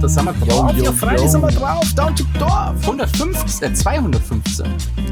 da sind wir drauf. Ja, Freunde, sind wir drauf. Down to Dorf. 215.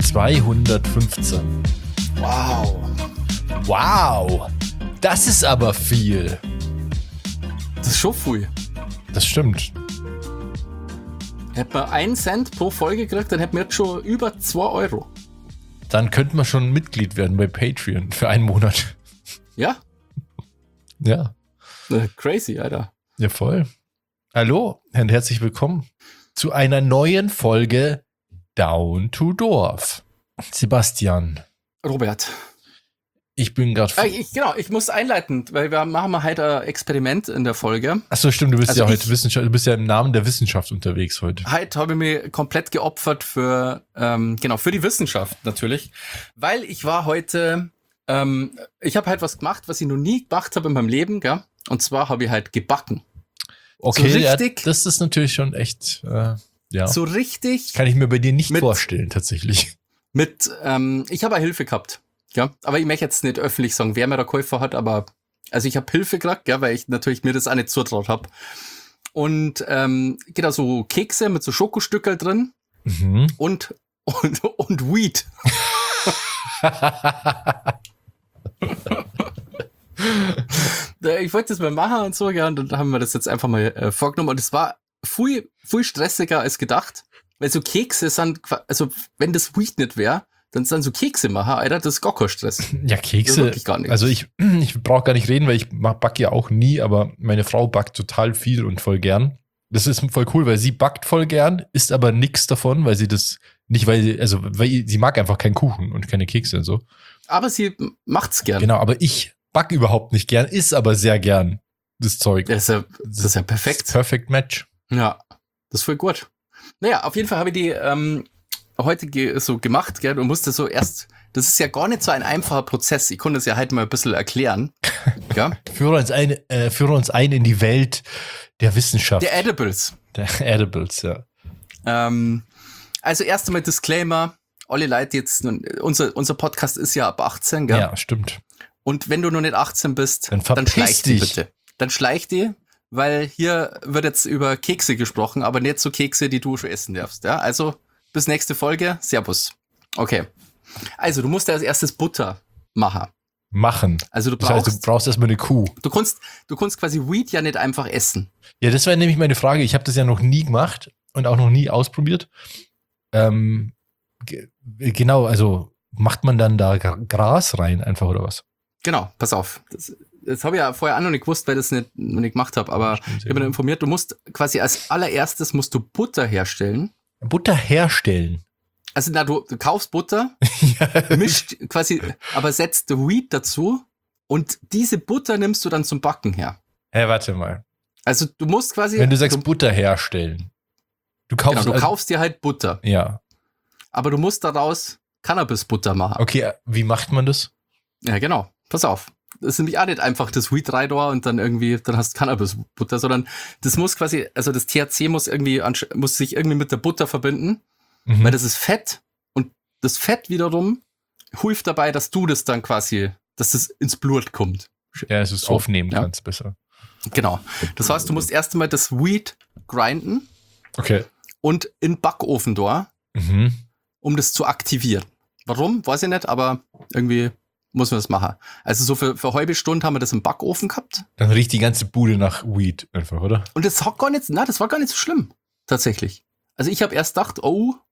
215. Wow. Wow. Das ist aber viel. Das ist schon viel. Das stimmt. Hätten wir 1 Cent pro Folge gekriegt, dann hätten wir jetzt schon über 2 Euro. Dann könnte man schon Mitglied werden bei Patreon für einen Monat. Ja? Ja. Crazy, Alter. Ja, voll. Hallo und herzlich willkommen zu einer neuen Folge Down to Dorf. Sebastian. Robert. Ich bin gerade... ich muss einleiten, weil wir machen heute ein Experiment in der Folge. Achso, stimmt, du bist Also ja heute Wissenschaft, du bist ja im Namen der Wissenschaft unterwegs heute. Heute habe ich mich komplett geopfert für die Wissenschaft natürlich, weil ich war heute, ich habe halt was gemacht, was ich noch nie gemacht habe in meinem Leben, gell? Und zwar habe ich halt gebacken. Okay, so richtig, ja, das ist natürlich schon echt, ja. So richtig. Kann ich mir bei dir nicht vorstellen, tatsächlich. Ich habe Hilfe gehabt, ja. Aber ich möchte jetzt nicht öffentlich sagen, wer mir da geholfen hat, aber also ich habe Hilfe gekriegt, ja, weil ich natürlich mir das auch nicht zutraut habe. Und so Kekse mit so Schokostückel drin und Weed. Ich wollte das mal machen und so, ja, und dann haben wir das jetzt einfach mal vorgenommen. Und es war viel stressiger als gedacht, weil so Kekse sind, also wenn das Weed nicht wäre, dann sind so Kekse machen, Alter, das ist gar kein Stress. Ja, Kekse, gar nicht. Also ich brauche gar nicht reden, weil ich backe ja auch nie, aber meine Frau backt total viel und voll gern. Das ist voll cool, weil sie backt voll gern, isst aber nichts davon, weil sie das nicht, weil sie mag einfach keinen Kuchen und keine Kekse und so. Aber sie macht's gern. Genau, aber ich back überhaupt nicht gern, isst aber sehr gern das Zeug. Das ist ja perfekt. Perfect Match. Ja, das ist voll gut. Naja, auf jeden Fall habe ich die heute so gemacht, gell, und musste so erst, das ist ja gar nicht so ein einfacher Prozess. Ich konnte es ja halt mal ein bisschen erklären. Ja? Führe uns ein in die Welt der Wissenschaft. Der Edibles. Ja. Also erst einmal Disclaimer, alle Leute jetzt, unser Podcast ist ja ab 18, gell? Ja, stimmt. Und wenn du noch nicht 18 bist, dann schleich dich bitte. Dann schleich die, weil hier wird jetzt über Kekse gesprochen, aber nicht so Kekse, die du schon essen darfst. Ja? Also bis nächste Folge. Servus. Okay. Also du musst ja als erstes Butter machen. Also du brauchst erstmal eine Kuh. Du kannst quasi Weed ja nicht einfach essen. Ja, das wäre nämlich meine Frage. Ich habe das ja noch nie gemacht und auch noch nie ausprobiert. Genau, also macht man dann da Gras rein einfach oder was? Genau, pass auf. Das habe ich ja vorher auch noch nicht gewusst, weil ich das nicht gemacht habe, aber ich habe mich informiert, du musst quasi als allererstes Butter herstellen. Butter herstellen? Also du kaufst Butter, mischt quasi, aber setzt Weed dazu und diese Butter nimmst du dann zum Backen her. Hey, warte mal. Also du musst quasi... Wenn du sagst Butter herstellen. Du kaufst dir halt Butter. Ja. Aber du musst daraus Cannabis-Butter machen. Okay, wie macht man das? Ja, genau. Pass auf. Das ist nämlich auch nicht einfach das Weed rein und dann hast du Cannabis-Butter, sondern das muss quasi, also das THC muss sich irgendwie mit der Butter verbinden, weil das ist Fett und das Fett wiederum hilft dabei, dass du das dann quasi, dass das ins Blut kommt. Ja, dass du es aufnehmen kannst besser. Genau. Das heißt, du musst erst einmal das Weed grinden. Okay. Und in den Backofen da, um das zu aktivieren. Warum? Weiß ich nicht, aber irgendwie muss man das machen. Also so für eine halbe Stunde haben wir das im Backofen gehabt. Dann riecht die ganze Bude nach Weed einfach, oder? Und das war gar nicht so schlimm, tatsächlich. Also ich habe erst gedacht,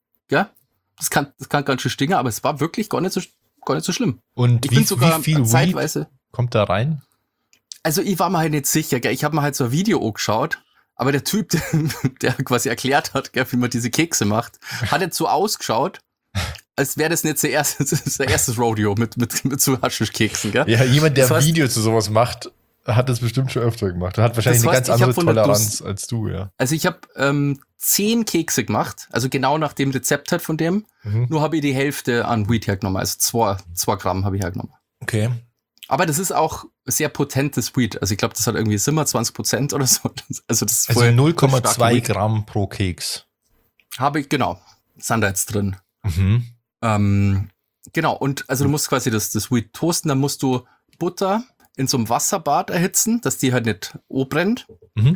das kann ganz schön stinken, aber es war wirklich gar nicht so schlimm. Und wie viel zeitweise Weed kommt da rein? Also ich war mir halt nicht sicher, gell? Ich habe mir halt so ein Video angeschaut, aber der Typ, der quasi erklärt hat, gell, wie man diese Kekse macht, hat jetzt so ausgeschaut, als wäre das nicht das erstes Rodeo mit so Haschischkeksen, gell? Ja, jemand, der ein Video zu sowas macht, hat das bestimmt schon öfter gemacht. Er hat wahrscheinlich eine ganz andere Toleranz als du, ja. Also ich habe 10 Kekse gemacht, also genau nach dem Rezept halt von dem. Nur habe ich die Hälfte an Weed hergenommen, also 2 Gramm habe ich hergenommen. Okay. Aber das ist auch sehr potentes Weed. Also ich glaube, das hat irgendwie 27% oder so. Also 0,2 Gramm pro Keks. Habe ich, genau. Sind da jetzt drin. Genau, und also du musst quasi das Weed toasten, dann musst du Butter in so einem Wasserbad erhitzen, dass die halt nicht brennt.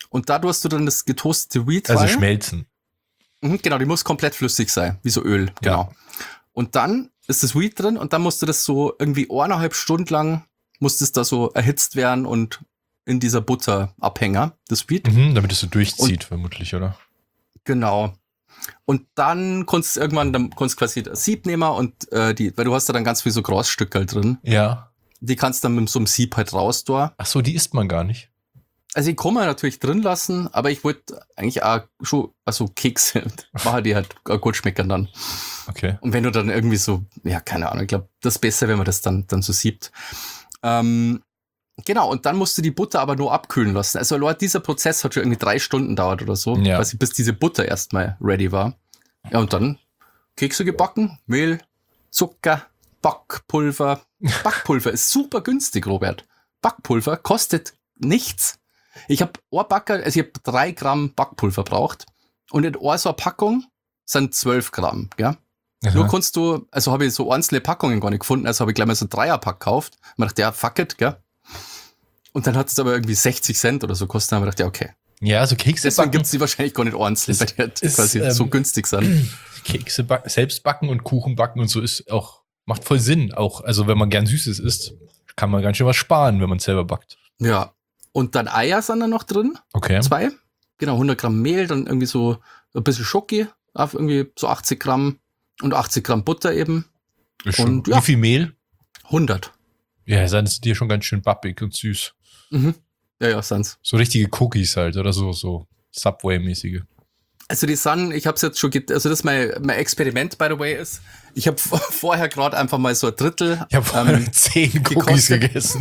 Und da tust du dann das getoastete Weed Also rein. schmelzen. Genau, die muss komplett flüssig sein, wie so Öl. Genau. Und dann ist das Weed drin und dann musst du das so irgendwie 1,5 Stunden lang, muss das da so erhitzt werden und in dieser Butterabhänger, das Weed. Damit es so durchzieht, vermutlich, oder? Genau. Und dann kannst du quasi das Sieb nehmen und weil du hast da dann ganz viel so Grasstücke halt drin. Ja. Die kannst du dann mit so einem Sieb halt raus da. Ach so, die isst man gar nicht. Also ich kann man natürlich drin lassen, aber ich wollte eigentlich auch schon, also Kekse, machen die halt gut schmecken dann. Okay. Und wenn du dann irgendwie so, ja, keine Ahnung, ich glaube, das ist besser, wenn man das dann so siebt. Genau, und dann musst du die Butter aber nur abkühlen lassen. Also Leute, dieser Prozess hat schon irgendwie 3 Stunden dauert oder so, bis diese Butter erstmal ready war. Ja, und dann Kekse gebacken, Mehl, Zucker, Backpulver. Backpulver ist super günstig, Robert. Backpulver kostet nichts. Ich habe 3 Gramm Backpulver braucht und in so einer Packung sind 12 Gramm, gell? Aha. Nur kannst du, also habe ich so einzelne Packungen gar nicht gefunden, also habe ich gleich mal so ein Dreierpack gekauft. Man dachte, ja, fuck it, gell? Und dann hat es aber irgendwie 60 Cent oder so gekostet, dann habe ich gedacht, ja, okay. Ja, also Kekse deswegen gibt es die wahrscheinlich gar nicht einzeln, weil die halt quasi so günstig sind. Kekse selbst backen und Kuchen backen und so macht voll Sinn. Auch, also wenn man gern Süßes isst, kann man ganz schön was sparen, wenn man selber backt. Ja. Und dann Eier sind da noch drin. Okay. 2. Genau, 100 Gramm Mehl, dann irgendwie so ein bisschen Schoki, auf irgendwie so 80 Gramm und 80 Gramm Butter eben. Und wie viel Mehl? 100. Ja, dann ist die schon ganz schön bappig und süß. Mhm. Ja, sind's. So richtige Cookies halt, oder so Subway-mäßige. Also die sind, ich hab's jetzt schon, also das mein Experiment, by the way, ist, ich habe vorher gerade einfach mal so ein Drittel. Ich habe vorher 10 Cookies gegessen.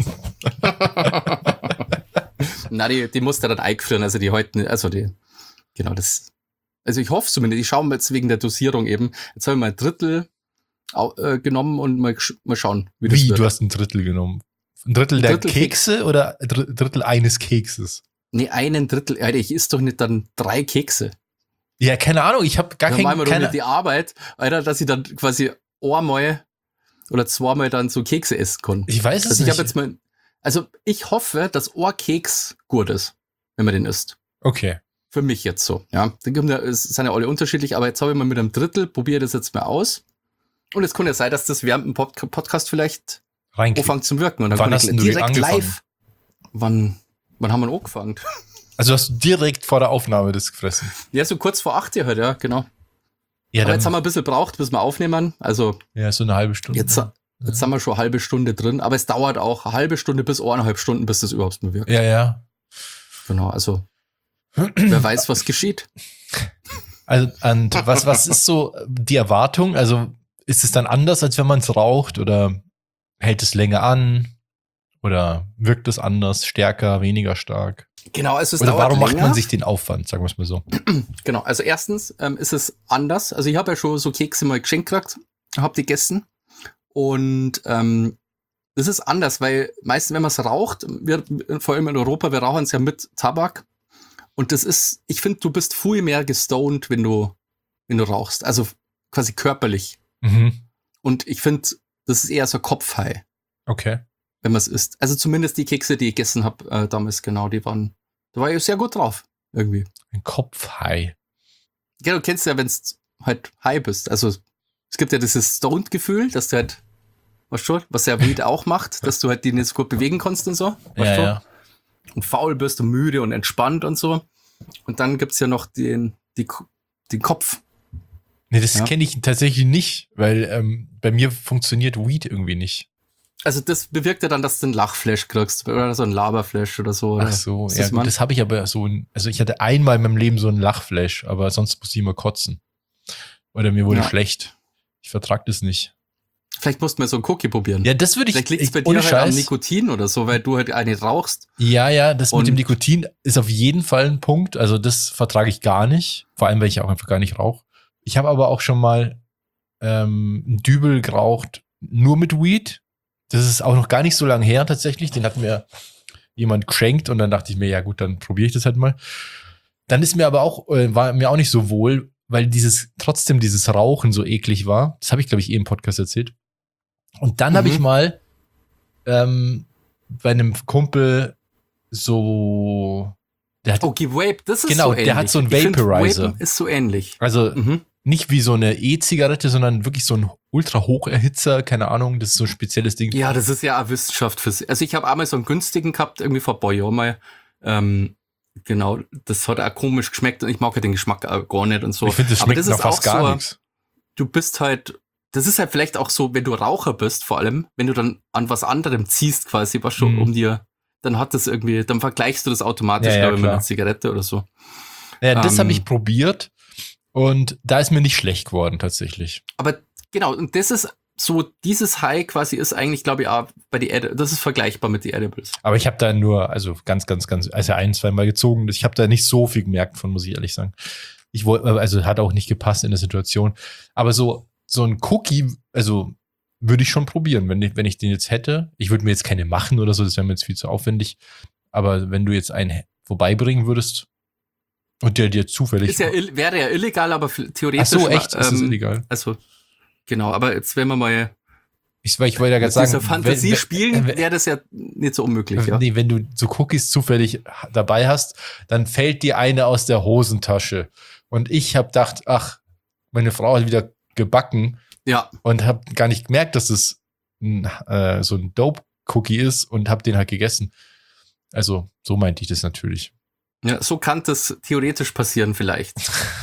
Na, die musst du dann eingefrieren, also die heute, also die, genau das. Also ich hoffe zumindest, ich schaue mal jetzt wegen der Dosierung eben. Jetzt habe ich mal ein Drittel genommen und mal schauen, wie das wird. Du hast ein Drittel genommen? Ein Drittel der Kekse oder ein Drittel eines Kekses? Nee, einen Drittel. Alter, ich isst doch nicht dann 3 Kekse. Ja, keine Ahnung, ich habe gar keine die Arbeit, Alter, dass ich dann quasi einmal oder zweimal dann so Kekse essen kann. Ich weiß es nicht. Ich habe jetzt mal, also ich hoffe, dass ein Keks gut ist, wenn man den isst. Okay. Für mich jetzt so, ja. Es sind ja alle unterschiedlich, aber jetzt habe ich mal mit einem Drittel, probiere das jetzt mal aus. Und es kann ja sein, dass das während dem Podcast vielleicht anfängt zu wirken. Und dann wann hast du direkt live. Wann haben wir angefangen? Also hast du direkt vor der Aufnahme das gefressen? Ja, so kurz vor 8 halt, ja, genau. Ja, aber jetzt haben wir ein bisschen braucht, bis wir aufnehmen. Also ja, so eine halbe Stunde. Jetzt haben wir schon eine halbe Stunde drin, aber es dauert auch eine halbe Stunde bis 1,5 Stunden, bis das überhaupt mal wirkt. Ja. Genau, also wer weiß, was geschieht. Also, und was ist so die Erwartung? Also ist es dann anders, als wenn man es raucht oder hält es länger an? Oder wirkt es anders, stärker, weniger stark? Genau, also es oder dauert warum länger. Macht man sich den Aufwand, sagen wir es mal so? Genau, also erstens ist es anders. Also ich habe ja schon so Kekse mal geschenkt gekriegt, habe die gegessen. Und das ist anders, weil meistens, wenn man es raucht, vor allem in Europa, wir rauchen es ja mit Tabak. Und das ist, ich finde, du bist viel mehr gestoned, wenn du rauchst. Also quasi körperlich. Mhm. Und ich finde, das ist eher so Kopfhigh. Okay. Wenn man es isst. Also zumindest die Kekse, die ich gegessen habe damals, genau, da war ich sehr gut drauf, irgendwie. Ein Kopfhigh. Ja, du kennst ja, wenn es halt high bist. Also es gibt ja dieses Stoned-Gefühl, dass du halt, weißt du, was ja Weed auch macht, dass du halt die nicht so gut bewegen kannst und so. Weißt du? Ja. Und faul bist und müde und entspannt und so. Und dann gibt's ja noch den Kopf. Nee, das kenne ich tatsächlich nicht, weil bei mir funktioniert Weed irgendwie nicht. Also das bewirkt ja dann, dass du einen Lachflash kriegst oder so ein Laberflash oder so. Oder? Ach so, ja, das habe ich aber so, also ich hatte einmal in meinem Leben so einen Lachflash, aber sonst musste ich immer kotzen. Oder mir wurde schlecht. Ich vertrag das nicht. Vielleicht musst du mal so einen Cookie probieren. Ja, das würde ich. Vielleicht liegt es bei dir halt am Nikotin oder so, weil du halt eine rauchst. Ja, das mit dem Nikotin ist auf jeden Fall ein Punkt. Also das vertrage ich gar nicht. Vor allem, weil ich auch einfach gar nicht rauche. Ich habe aber auch schon mal einen Dübel geraucht, nur mit Weed. Das ist auch noch gar nicht so lange her tatsächlich. Den hat mir jemand geschenkt und dann dachte ich mir, ja gut, dann probiere ich das halt mal. Dann ist mir aber auch, war mir auch nicht so wohl, weil trotzdem dieses Rauchen so eklig war. Das habe ich, glaube ich, im Podcast erzählt. Und dann habe ich mal bei einem Kumpel so Okay, Vape, das ist genau, so ähnlich. der hat so einen Vaporizer. Vape ist so ähnlich. Also nicht wie so eine E-Zigarette, sondern wirklich so ein Ultra-Hocherhitzer, keine Ahnung, das ist so ein spezielles Ding. Ja, das ist ja eine Wissenschaft für sich. Also ich habe einmal so einen günstigen gehabt, irgendwie vor ein paar Jahren mal. Genau, das hat auch komisch geschmeckt und ich mag ja den Geschmack auch gar nicht und so. Ich finde, das schmeckt nach fast gar nichts. Du bist halt, das ist halt vielleicht auch so, wenn du Raucher bist, vor allem, wenn du dann an was anderem ziehst quasi, was schon um dir, dann hat das irgendwie, dann vergleichst du das automatisch, glaube ich, mit einer Zigarette oder so. Ja, das habe ich probiert und da ist mir nicht schlecht geworden tatsächlich. Aber genau, und das ist so, dieses High quasi ist eigentlich, glaube ich, auch bei die das ist vergleichbar mit den Edibles. Aber ich habe da nur, also ganz, also 1-2 Mal gezogen. Ich habe da nicht so viel gemerkt von, muss ich ehrlich sagen. Ich wollte, also hat auch nicht gepasst in der Situation. Aber so ein Cookie, also würde ich schon probieren, wenn ich den jetzt hätte. Ich würde mir jetzt keine machen oder so, das wäre mir jetzt viel zu aufwendig. Aber wenn du jetzt einen vorbeibringen würdest und der dir zufällig... wäre ja illegal, aber theoretisch... Ach so, echt? Ist das illegal? Also... Genau, aber jetzt wenn wir mal ich wollte ja gerade sagen, dieser Fantasie spielen, wäre das ja nicht so unmöglich. Ja? Nee, wenn du so Cookies zufällig dabei hast, dann fällt dir eine aus der Hosentasche. Und ich habe gedacht, ach, meine Frau hat wieder gebacken und habe gar nicht gemerkt, dass es so ein Dope-Cookie ist und habe den halt gegessen. Also so meinte ich das natürlich. Ja, so kann das theoretisch passieren vielleicht.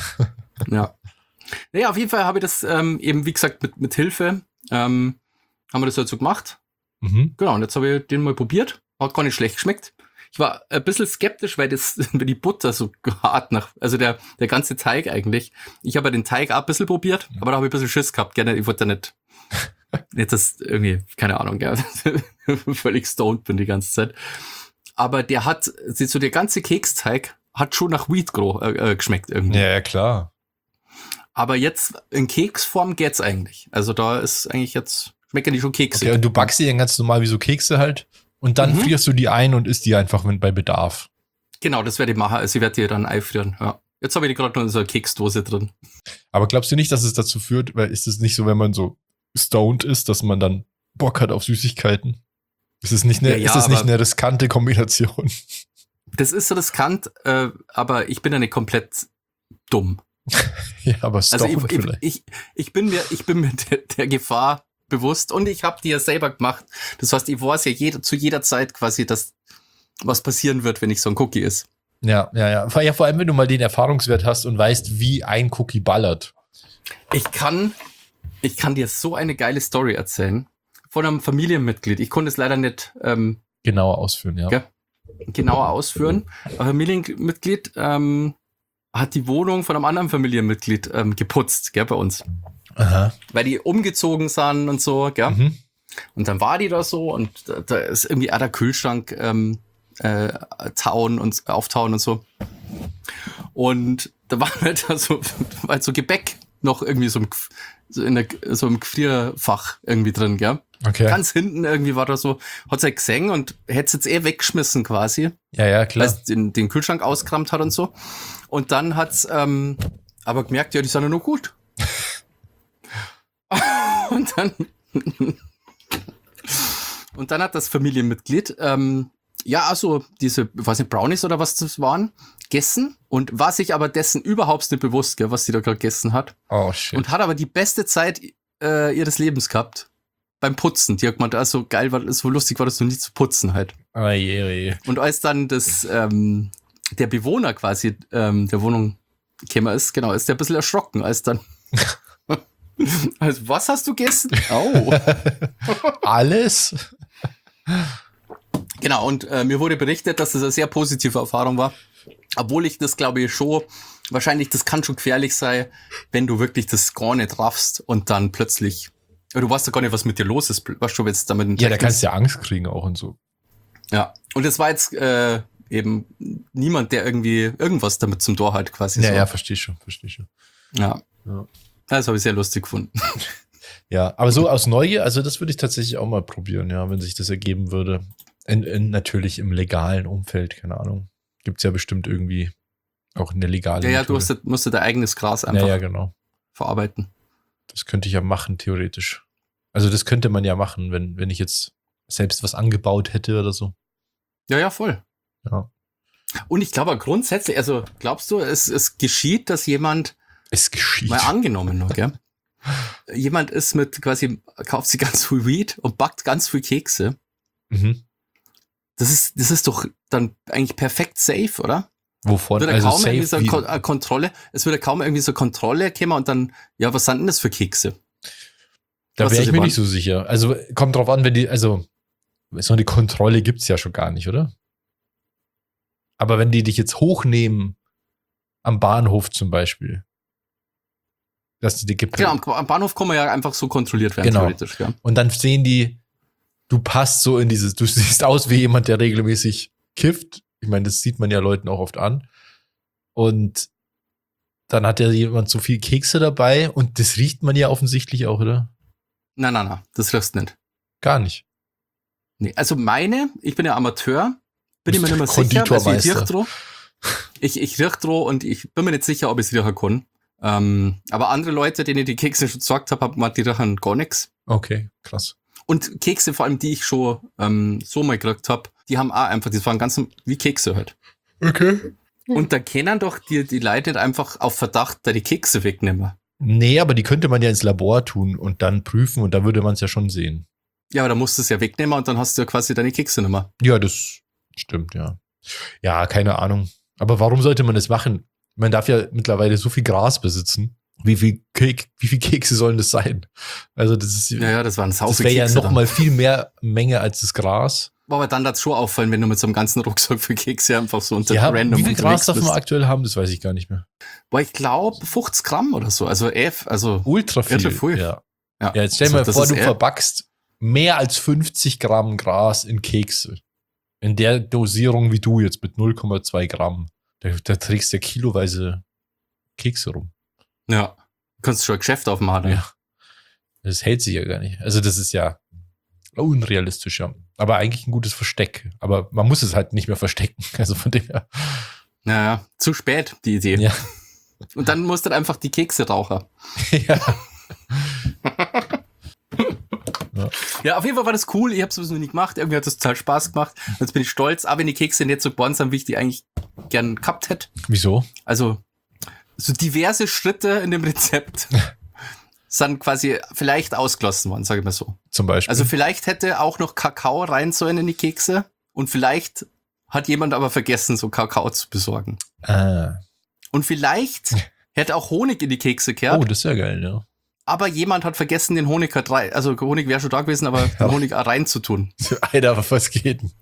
Ja. Naja, auf jeden Fall habe ich das eben, wie gesagt, mit Hilfe haben wir das halt so gemacht. Genau, und jetzt habe ich den mal probiert. Hat gar nicht schlecht geschmeckt. Ich war ein bisschen skeptisch, weil die Butter so hart also der ganze Teig eigentlich. Ich habe ja den Teig auch ein bisschen probiert, aber da habe ich ein bisschen Schiss gehabt. Gerne, ich wollte da nicht das irgendwie, keine Ahnung, ja, völlig stoned bin die ganze Zeit. Aber der ganze Keksteig hat schon nach Weed geschmeckt irgendwie. Ja, klar. Aber jetzt in Keksform geht's eigentlich. Also da ist eigentlich jetzt, schmecken die schon Kekse. Okay, und du backst die dann ganz normal wie so Kekse halt und dann frierst du die ein und isst die einfach bei Bedarf. Genau, das werde ich machen. Also ich werde die dann einfrieren, ja. Jetzt habe ich die gerade noch in so einer Keksdose drin. Aber glaubst du nicht, dass es dazu führt, weil ist es nicht so, wenn man so stoned ist, dass man dann Bock hat auf Süßigkeiten? Ist es nicht eine riskante Kombination? Das ist riskant, aber ich bin ja nicht komplett dumm. Ja, aber also ich bin mir der Gefahr bewusst und ich habe die ja selber gemacht. Das heißt, ich weiß ja zu jeder Zeit quasi, dass was passieren wird, wenn ich so ein Cookie esse. Ja. Vor allem, wenn du mal den Erfahrungswert hast und weißt, wie ein Cookie ballert. Ich kann dir so eine geile Story erzählen von einem Familienmitglied. Ich konnte es leider nicht genauer ausführen, ja. Genauer ausführen. Ein Familienmitglied hat die Wohnung von einem anderen Familienmitglied geputzt, gell, bei uns. Aha. Weil die umgezogen sind und so, gell. Und dann war die da so und da ist irgendwie auch der Kühlschrank auftauen und so. Und da war halt so Gebäck noch irgendwie so im Gefrierfach irgendwie drin, gell. Okay. Ganz hinten irgendwie war da so, hat's halt gesehen und hätte es jetzt weggeschmissen quasi. Ja, klar. Weil es den Kühlschrank ausgerammt hat und so. Und dann hat's aber gemerkt, ja, die sind ja noch gut. und dann hat das Familienmitglied diese, weiß nicht, Brownies oder was das waren, gegessen und war sich aber dessen überhaupt nicht bewusst, gell, was sie da gerade gegessen hat. Oh, shit. Und hat aber die beste Zeit ihres Lebens gehabt. Beim Putzen. Die hat gemeint, so geil war, so lustig war das noch nie zu putzen halt. Oh je. Und als dann der Bewohner quasi der Wohnung gekommen ist, genau, ist der ein bisschen erschrocken, als dann also, was hast du gegessen? Oh. Alles? Genau, und mir wurde berichtet, dass das eine sehr positive Erfahrung war. Obwohl ich das, glaube ich, schon, wahrscheinlich, das kann schon gefährlich sein, wenn du wirklich das gar nicht raffst und dann plötzlich, du weißt ja gar nicht, was mit dir los ist, was du jetzt damit. Ja, da kannst du ja Angst kriegen auch und so. Ja, und es war jetzt eben niemand, der irgendwie irgendwas damit zum Tor hat quasi. Ja, so. Ja, verstehe schon. Ja. Das habe ich sehr lustig gefunden. Ja, aber so aus Neugier, also das würde ich tatsächlich auch mal probieren, ja, wenn sich das ergeben würde. Natürlich im legalen Umfeld, keine Ahnung. Gibt's ja bestimmt irgendwie auch eine legale Ja, du musst dein eigenes Gras einfach genau. verarbeiten. Das könnte ich ja machen, theoretisch. Also das könnte man ja machen, wenn ich jetzt selbst was angebaut hätte oder so. Ja, voll. Ja. Und ich glaube grundsätzlich, also glaubst du, es geschieht, dass jemand, mal angenommen noch, gell? Jemand ist kauft sich ganz viel Weed und backt ganz viel Kekse. Mhm. Das ist doch dann eigentlich perfekt safe, oder? Wovon? Würde Also kaum safe irgendwie so eine Kontrolle, es würde kaum irgendwie so Kontrolle kommen und dann, ja, was sind denn das für Kekse? Da wäre ich mir nicht so sicher. Also kommt drauf an, so eine Kontrolle gibt's ja schon gar nicht, oder? Aber wenn die dich jetzt hochnehmen, am Bahnhof zum Beispiel, dass die gibt. Genau, am Bahnhof kann man ja einfach so kontrolliert werden, theoretisch, ja. Und dann sehen die, du passt so in du siehst aus wie jemand, der regelmäßig kifft. Ich meine, das sieht man ja Leuten auch oft an. Und dann hat ja jemand so viel Kekse dabei und das riecht man ja offensichtlich auch, oder? Nein, das riechst nicht. Gar nicht. Nee, also ich bin ja Amateur, bin ich mir nicht mehr sicher. Also ich riech dran und ich bin mir nicht sicher, ob ich es riechen kann. Aber andere Leute, denen ich die Kekse schon gesagt habe, die riechen gar nichts. Okay, krass. Und Kekse, vor allem die ich schon so mal gekriegt habe, die haben auch einfach, das waren ganz wie Kekse halt. Okay. Und da können doch die Leute nicht einfach auf Verdacht da die Kekse wegnehmen. Nee, aber die könnte man ja ins Labor tun und dann prüfen und da würde man es ja schon sehen. Ja, aber da musst du es ja wegnehmen und dann hast du ja quasi deine Kekse nicht mehr. Ja, das stimmt, ja. Ja, keine Ahnung. Aber warum sollte man das machen? Man darf ja mittlerweile so viel Gras besitzen. Wie viel Kekse sollen das sein? Also das ist das waren das wäre ja noch mal viel mehr Menge als das Gras. Aber dann das schon auffallen, wenn du mit so einem ganzen Rucksack für Kekse einfach so unter random wie viel Gras darf man aktuell haben? Das weiß ich gar nicht mehr. Boah, ich glaube 50 Gramm oder so. Also ultra viel. Ja, jetzt stell dir mal vor, du verbackst mehr als 50 Gramm Gras in Kekse. In der Dosierung wie du jetzt mit 0,2 Gramm. Da trägst du ja kiloweise Kekse rum. Ja, kannst schon ein Geschäft aufmachen. Ja. Das hält sich ja gar nicht. Also das ist ja unrealistisch, ja. Aber eigentlich ein gutes Versteck. Aber man muss es halt nicht mehr verstecken. Also von dem her. Naja, zu spät, die Idee. Ja. Und dann musst du einfach die Kekse rauchen. Ja. Ja, auf jeden Fall war das cool. Ich habe es sowieso nicht gemacht. Irgendwie hat das total Spaß gemacht. Jetzt bin ich stolz. Aber wenn die Kekse nicht so geworden sind, wie ich die eigentlich gern gehabt hätte. Wieso? Also, so diverse Schritte in dem Rezept sind quasi vielleicht ausgelassen worden, sage ich mal so. Zum Beispiel. Also vielleicht hätte auch noch Kakao rein sollen in die Kekse und vielleicht hat jemand aber vergessen, so Kakao zu besorgen. Und vielleicht hätte auch Honig in die Kekse gehört. Oh, das ist ja geil, ja. Aber jemand hat vergessen, den Honig also Honig wäre schon da gewesen, aber den Honig reinzutun. Alter, was geht denn?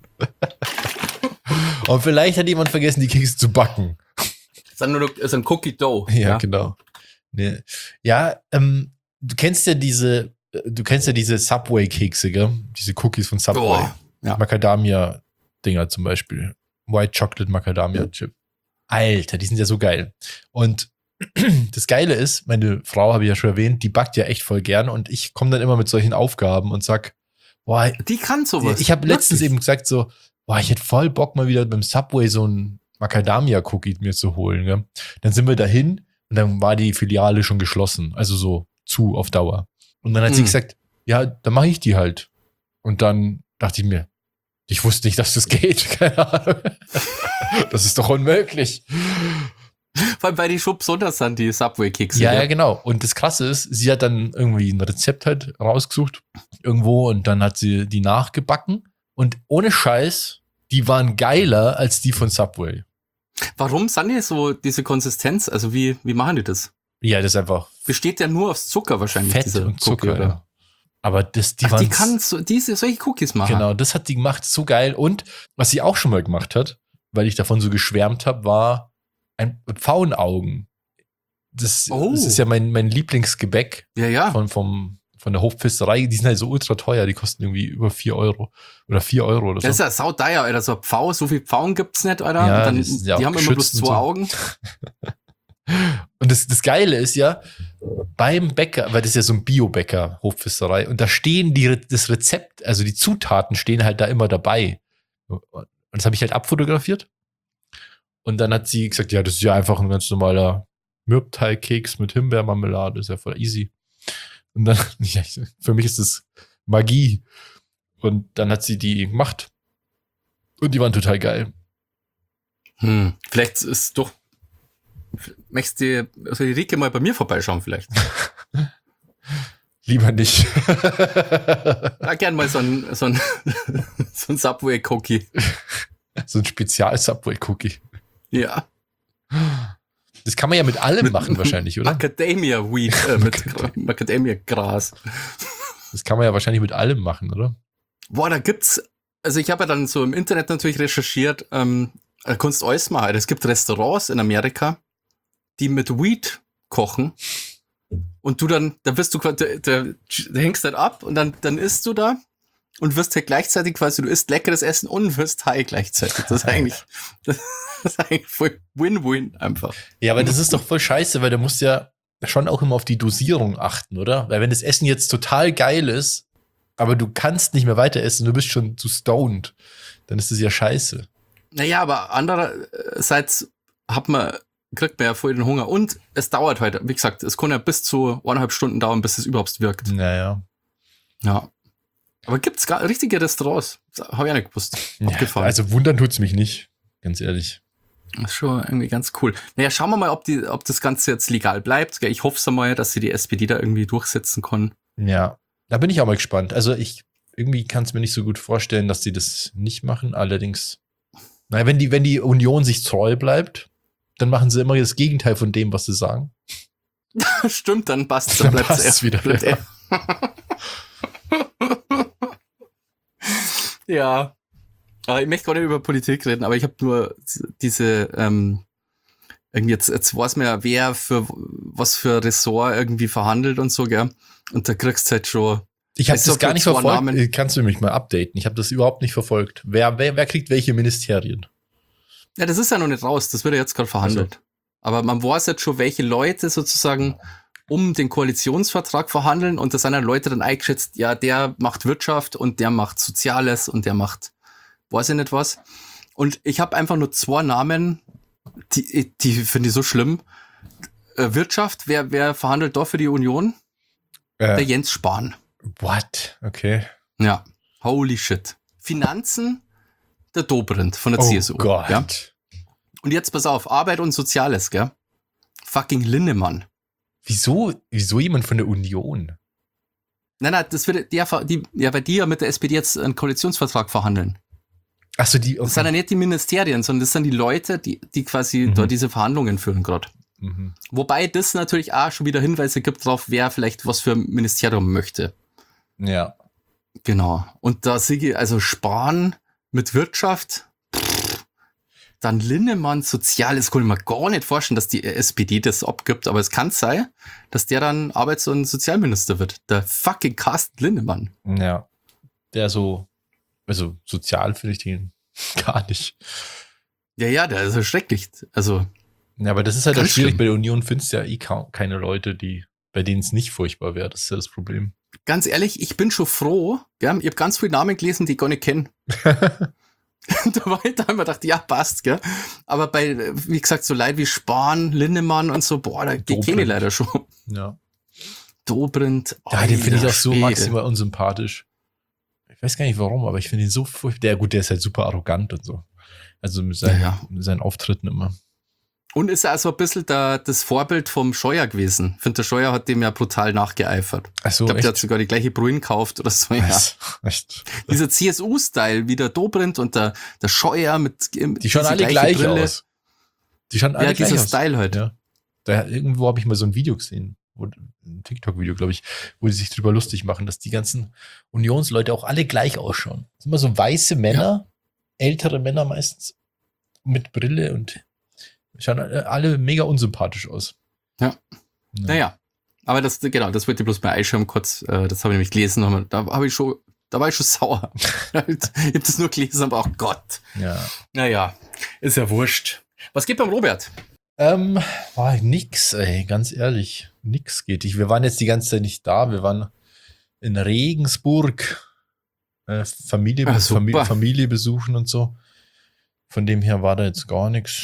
Und vielleicht hat jemand vergessen, die Kekse zu backen. Das ist nur noch ein Cookie Dough. Ja, genau. Nee. Ja, du kennst ja diese Subway-Kekse, gell? Diese Cookies von Subway. Ja. Macadamia-Dinger zum Beispiel. White Chocolate Macadamia Chip. Alter, die sind ja so geil. Und das Geile ist, meine Frau, habe ich ja schon erwähnt, die backt ja echt voll gern und ich komme dann immer mit solchen Aufgaben und sag, boah, die kann sowas. Ich habe letztens eben gesagt so, boah, ich hätte voll Bock mal wieder beim Subway so ein Macadamia-Cookie mir zu holen. Gell? Dann sind wir dahin und dann war die Filiale schon geschlossen, also so zu auf Dauer. Und dann hat sie gesagt, ja, dann mache ich die halt. Und dann dachte ich mir, ich wusste nicht, dass das geht. Keine Ahnung. Das ist doch unmöglich. Vor allem, weil die schon besonders sind, die Subway-Kekse. Ja, genau. Und das Krasse ist, sie hat dann irgendwie ein Rezept halt rausgesucht irgendwo und dann hat sie die nachgebacken und ohne Scheiß, die waren geiler als die von Subway. Warum sind die so, diese Konsistenz? Also wie machen die das? Ja, das ist einfach besteht ja nur aus Zucker wahrscheinlich. Fett und Zucker, Cookie, ja. Aber die kann solche Cookies machen. Genau, das hat die gemacht, so geil. Und was sie auch schon mal gemacht hat, weil ich davon so geschwärmt habe, war ein Pfauenaugen. Das ist ja mein Lieblingsgebäck von der Hofpfisterei. Die sind halt so ultra teuer, die kosten irgendwie über 4 Euro oder 4 Euro oder so. Das ist ja sauteuer, Alter. So ein Pfau, so viel Pfauen gibt's nicht, Alter. Ja, und dann, die haben immer bloß 2 Augen. Und das Geile ist ja, beim Bäcker, weil das ist ja so ein Bio-Bäcker, Hofpfisterei, und da stehen das Rezept, also die Zutaten stehen halt da immer dabei. Und das habe ich halt abfotografiert. Und dann hat sie gesagt, ja, das ist ja einfach ein ganz normaler Mürbteigkeks mit Himbeermarmelade, ist ja voll easy. Und dann, ja, für mich ist das Magie. Und dann hat sie die gemacht. Und die waren total geil. Vielleicht ist doch. Möchtest du die Rike mal bei mir vorbeischauen, vielleicht? Lieber nicht. Ja, gern mal so ein Subway-Cookie. So ein Spezial-Subway-Cookie. Ja. Das kann man ja mit allem machen wahrscheinlich, oder? Macadamia-Weed, mit Macadamia-Gras. Das kann man ja wahrscheinlich mit allem machen, oder? Boah, da gibt's, also ich habe ja dann so im Internet natürlich recherchiert, kannst alles machen. Es gibt Restaurants in Amerika, die mit Weed kochen und da wirst du, da hängst halt ab und dann isst du da und wirst halt gleichzeitig quasi, du isst leckeres Essen und wirst high gleichzeitig. Das ist eigentlich voll Win-Win einfach. Ja, aber das ist doch voll scheiße, weil du musst ja schon auch immer auf die Dosierung achten, oder? Weil wenn das Essen jetzt total geil ist, aber du kannst nicht mehr weiter essen, du bist schon zu stoned, dann ist das ja scheiße. Naja, aber andererseits kriegt man ja voll den Hunger und es dauert halt, wie gesagt, es kann ja bis zu 1,5 Stunden dauern, bis es überhaupt wirkt. Naja. Ja. Aber gibt's gar richtige Restaurants? Habe ich ja nicht gewusst. Ja, also wundern tut's mich nicht, ganz ehrlich. Das ist schon irgendwie ganz cool. Naja, schauen wir mal, ob das Ganze jetzt legal bleibt. Ich hoffe es mal, dass sie die SPD da irgendwie durchsetzen können. Ja, da bin ich auch mal gespannt. Also irgendwie kann es mir nicht so gut vorstellen, dass die das nicht machen. Allerdings, naja, wenn die Union sich treu bleibt, dann machen sie immer das Gegenteil von dem, was sie sagen. Stimmt, dann passt dann passt es wieder. Ja. Aber ich möchte gar nicht über Politik reden, aber ich habe nur diese, irgendwie jetzt weiß man ja, wer für was für Ressort irgendwie verhandelt und so, gell? Und da kriegst du halt schon. Ich habe das gar nicht verfolgt. Kannst du mich mal updaten? Ich habe das überhaupt nicht verfolgt. Wer kriegt welche Ministerien? Ja, das ist ja noch nicht raus. Das wird ja jetzt gerade verhandelt. Also. Aber man weiß jetzt schon, welche Leute sozusagen um den Koalitionsvertrag verhandeln und da sind ja Leute dann eingeschätzt, ja, der macht Wirtschaft und der macht Soziales und der macht weiß ich nicht was. Und ich habe einfach nur 2 Namen, die finde ich so schlimm. Wirtschaft, wer verhandelt da für die Union? Der Jens Spahn. What? Okay. Ja, holy shit. Finanzen, der Dobrindt von der CSU. Oh Gott. Ja? Und jetzt pass auf, Arbeit und Soziales, gell? Fucking Linnemann. Wieso jemand von der Union? Nein, das wird weil die ja mit der SPD jetzt einen Koalitionsvertrag verhandeln. Ach so, okay. Das sind ja nicht die Ministerien, sondern das sind die Leute, die quasi da diese Verhandlungen führen gerade. Mhm. Wobei das natürlich auch schon wieder Hinweise gibt drauf, wer vielleicht was für ein Ministerium möchte. Ja. Genau. Und da sehe ich, also Spahn mit Wirtschaft, dann Linnemann Soziales, kann ich mir gar nicht vorstellen, dass die SPD das abgibt, aber es kann sein, dass der dann Arbeits- und Sozialminister wird. Der fucking Carsten Linnemann. Ja. Der so, also sozial finde ich den gar nicht. Ja, der ist ja schrecklich. Also. Ja, aber das ist halt auch schwierig. Bei der Union findest du ja keine Leute, bei denen es nicht furchtbar wäre. Das ist ja das Problem. Ganz ehrlich, ich bin schon froh. Ja, ich habe ganz viele Namen gelesen, die ich gar nicht kenne. Da habe ich mir gedacht, ja, passt, gell. Aber bei, wie gesagt, so Leute wie Spahn, Linnemann und so, boah, die kenne ich leider schon. Ja. Dobrindt. Ja, den finde ich auch so maximal unsympathisch. Ich weiß gar nicht warum, aber ich finde ihn so furchtbar. Der ist halt super arrogant und so. Also mit seinen Auftritten immer. Und ist er also ein bisschen das Vorbild vom Scheuer gewesen. Ich finde, der Scheuer hat dem ja brutal nachgeeifert. Ach so, ich glaube, der hat sogar die gleiche Brühen gekauft oder so. Ja. Echt? Dieser CSU-Style, wie der Dobrindt und der Scheuer mit die schauen alle gleich Brille. Aus. Die schauen alle gleich aus. Ja, dieser Style halt. Ja. Irgendwo habe ich mal so ein Video gesehen. Ein TikTok-Video, glaube ich, wo die sich drüber lustig machen, dass die ganzen Unionsleute auch alle gleich ausschauen. Das sind immer so weiße Männer, ältere Männer meistens, mit Brille und schauen alle mega unsympathisch aus. Ja. Naja. Aber das wollte ich bloß bei Eisschirm kurz, das habe ich nämlich gelesen, da war ich schon sauer. Ich habe das nur gelesen, aber auch Gott. Ja. Naja, ist ja wurscht. Was geht beim Robert? Nix, ey, ganz ehrlich. Nix geht. Wir waren jetzt die ganze Zeit nicht da. Wir waren in Regensburg. Familie besuchen und so. Von dem her war da jetzt gar nichts.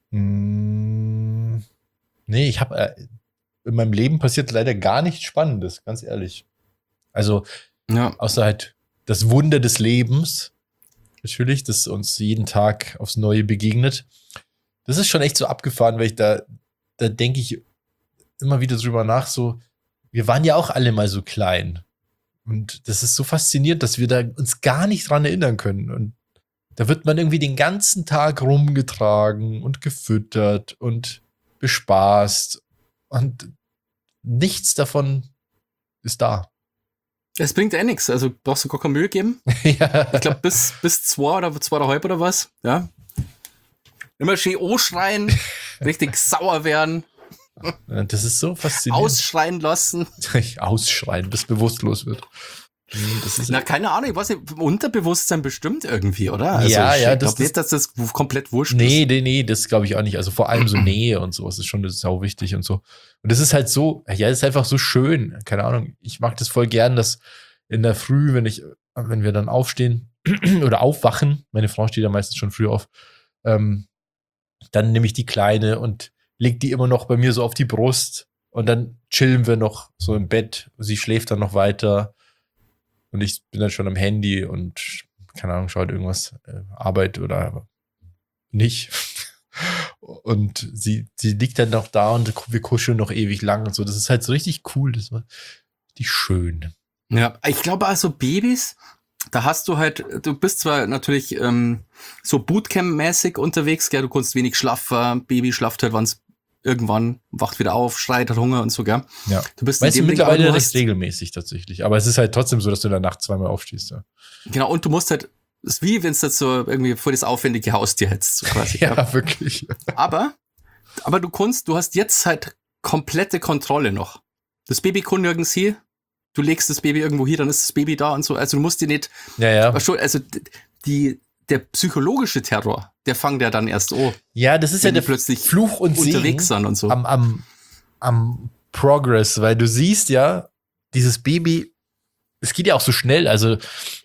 Nee, ich habe in meinem Leben passiert leider gar nichts Spannendes, ganz ehrlich. Also, außer halt das Wunder des Lebens. Natürlich, das uns jeden Tag aufs Neue begegnet. Das ist schon echt so abgefahren, weil da denke ich immer wieder drüber nach, so, wir waren ja auch alle mal so klein. Und das ist so faszinierend, dass wir da uns gar nicht dran erinnern können. Und da wird man irgendwie den ganzen Tag rumgetragen und gefüttert und bespaßt. Und nichts davon ist da. Es bringt nichts. Also brauchst du gar keine Mühe geben. Ja. Ich glaube, bis 2 oder 2,5 oder was. Ja. Immer schön anschreien, richtig sauer werden. Das ist so faszinierend. Ausschreien lassen. Ausschreien, bis bewusstlos wird. Keine Ahnung, ich weiß nicht, Unterbewusstsein bestimmt irgendwie, oder? Also ich glaube nicht, dass das komplett wurscht ist. Nee, das glaube ich auch nicht. Also vor allem so Nähe und sowas ist schon sau wichtig und so. Und das ist halt so, ja, das ist einfach so schön. Keine Ahnung, ich mag das voll gern, dass in der Früh, wenn wir dann aufstehen oder aufwachen, meine Frau steht ja meistens schon früh auf, dann nehme ich die Kleine und leg die immer noch bei mir so auf die Brust und dann chillen wir noch so im Bett. Sie schläft dann noch weiter. Und ich bin dann schon am Handy und, keine Ahnung, schaut irgendwas, Arbeit oder nicht. Und sie liegt dann noch da und wir kuscheln noch ewig lang und so. Das ist halt so richtig cool. Das war richtig schön. Ja, ich glaube also Babys, da hast du halt, du bist zwar natürlich so Bootcamp-mäßig unterwegs, gell, du kannst wenig schlafen, Baby schlaft halt, wann's irgendwann wacht wieder auf, schreit, hat Hunger und so, gell? Ja. Du bist weißt du, mittlerweile recht regelmäßig tatsächlich. Aber es ist halt trotzdem so, dass du in der Nacht zweimal aufstehst. Ja. Genau, und du musst halt, es ist wie wenn es jetzt so irgendwie vor das aufwendige Haustier hättest, so quasi. Ja, wirklich. Aber du hast jetzt halt komplette Kontrolle noch. Das Baby kann nirgends hier. Du legst das Baby irgendwo hier, dann ist das Baby da und so. Also du musst dir nicht, also der psychologische Terror, der fängt ja dann erst an. Ja, das ist ja der plötzlich Fluch und unterwegs Segen sind und so. Am Progress, weil du siehst ja, dieses Baby, es geht ja auch so schnell, also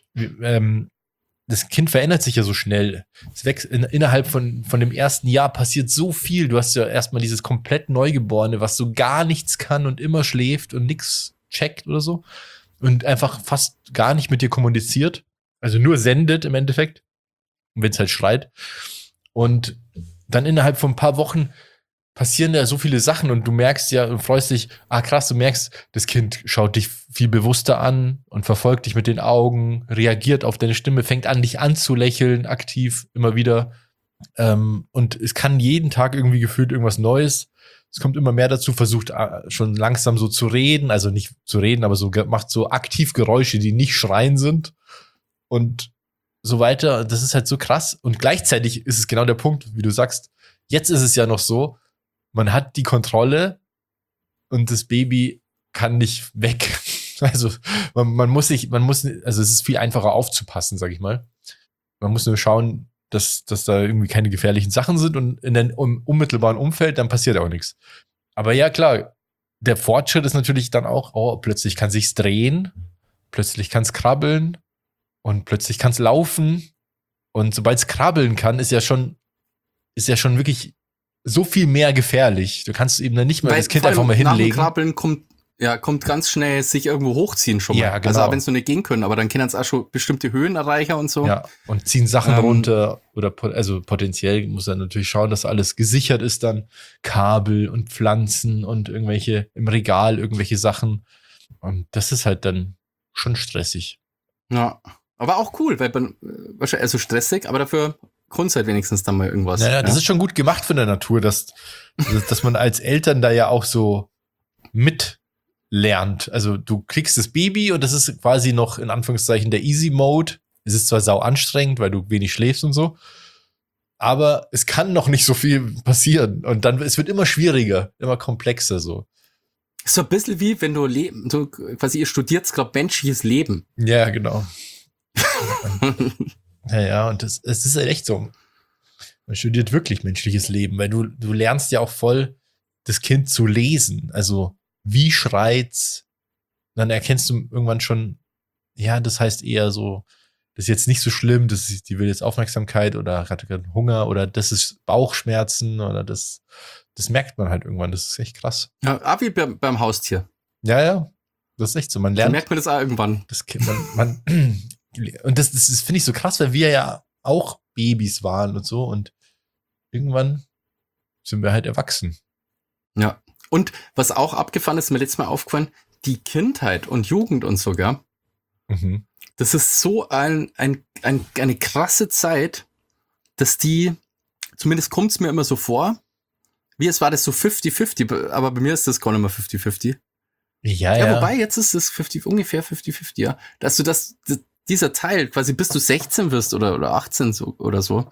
das Kind verändert sich ja so schnell. Es wächst innerhalb von dem ersten Jahr passiert so viel. Du hast ja erstmal dieses komplett Neugeborene, was so gar nichts kann und immer schläft und nichts checkt oder so und einfach fast gar nicht mit dir kommuniziert. Also nur sendet im Endeffekt. Wenn es halt schreit. Und dann innerhalb von ein paar Wochen passieren da so viele Sachen und du merkst ja und freust dich, krass, du merkst, das Kind schaut dich viel bewusster an und verfolgt dich mit den Augen, reagiert auf deine Stimme, fängt an, dich anzulächeln, aktiv, immer wieder. Und es kann jeden Tag irgendwie gefühlt irgendwas Neues. Es kommt immer mehr dazu, versucht schon langsam so zu reden, also nicht zu reden, aber so macht so aktiv Geräusche, die nicht schreien sind. Und so weiter, das ist halt so krass. Und gleichzeitig ist es genau der Punkt, wie du sagst, jetzt ist es ja noch so, man hat die Kontrolle und das Baby kann nicht weg. Also also es ist viel einfacher aufzupassen, sag ich mal. Man muss nur schauen, dass da irgendwie keine gefährlichen Sachen sind und in dem unmittelbaren Umfeld, dann passiert auch nichts. Aber ja, klar, der Fortschritt ist natürlich dann auch, plötzlich kann sich's drehen, plötzlich kann es krabbeln, und plötzlich kann es laufen. Und sobald es krabbeln kann, ist ja schon wirklich so viel mehr gefährlich. Du kannst eben dann nicht mehr das Kind einfach mal hinlegen. Nach dem Krabbeln kommt ganz schnell sich irgendwo hochziehen schon mal. Ja, genau. Also auch wenn es nur nicht gehen können, aber dann können es auch schon bestimmte Höhen erreichen und so. Ja, und ziehen Sachen runter oder also potenziell muss er natürlich schauen, dass alles gesichert ist dann. Kabel und Pflanzen und irgendwelche im Regal, irgendwelche Sachen. Und das ist halt dann schon stressig. Ja. Aber auch cool, weil wahrscheinlich also stressig, aber dafür kannst halt wenigstens dann mal irgendwas. Ja, das ist schon gut gemacht von der Natur, dass man als Eltern da ja auch so mitlernt. Also du kriegst das Baby und das ist quasi noch in Anführungszeichen der Easy Mode. Es ist zwar sau anstrengend, weil du wenig schläfst und so, aber es kann noch nicht so viel passieren und dann es wird immer schwieriger, immer komplexer so. So ein bisschen wie wenn du quasi ihr studiert gerade menschliches Leben. Ja, genau. Ja, und es ist halt echt so. Man studiert wirklich menschliches Leben, weil du lernst ja auch voll, das Kind zu lesen. Also, wie schreit's? Dann erkennst du irgendwann schon, ja, das heißt eher so, das ist jetzt nicht so schlimm, die will jetzt Aufmerksamkeit oder hat gerade Hunger oder das ist Bauchschmerzen oder das merkt man halt irgendwann. Das ist echt krass. Ja, wie beim Haustier. Ja, das ist echt so. Man lernt. Dann merkt man das auch irgendwann. Das Kind, und das finde ich so krass, weil wir ja auch Babys waren und so und irgendwann sind wir halt erwachsen. Ja. Und was auch abgefahren ist, mir letztes Mal aufgefallen, die Kindheit und Jugend und so, gell? Mhm. Das ist so eine krasse Zeit, dass die, zumindest kommt es mir immer so vor, wie es war das so 50-50, aber bei mir ist das gar nicht mehr 50-50. Ja, wobei, jetzt ist es ungefähr 50-50, ja. Dass du dieser Teil, quasi bis du 16 wirst oder 18 oder so,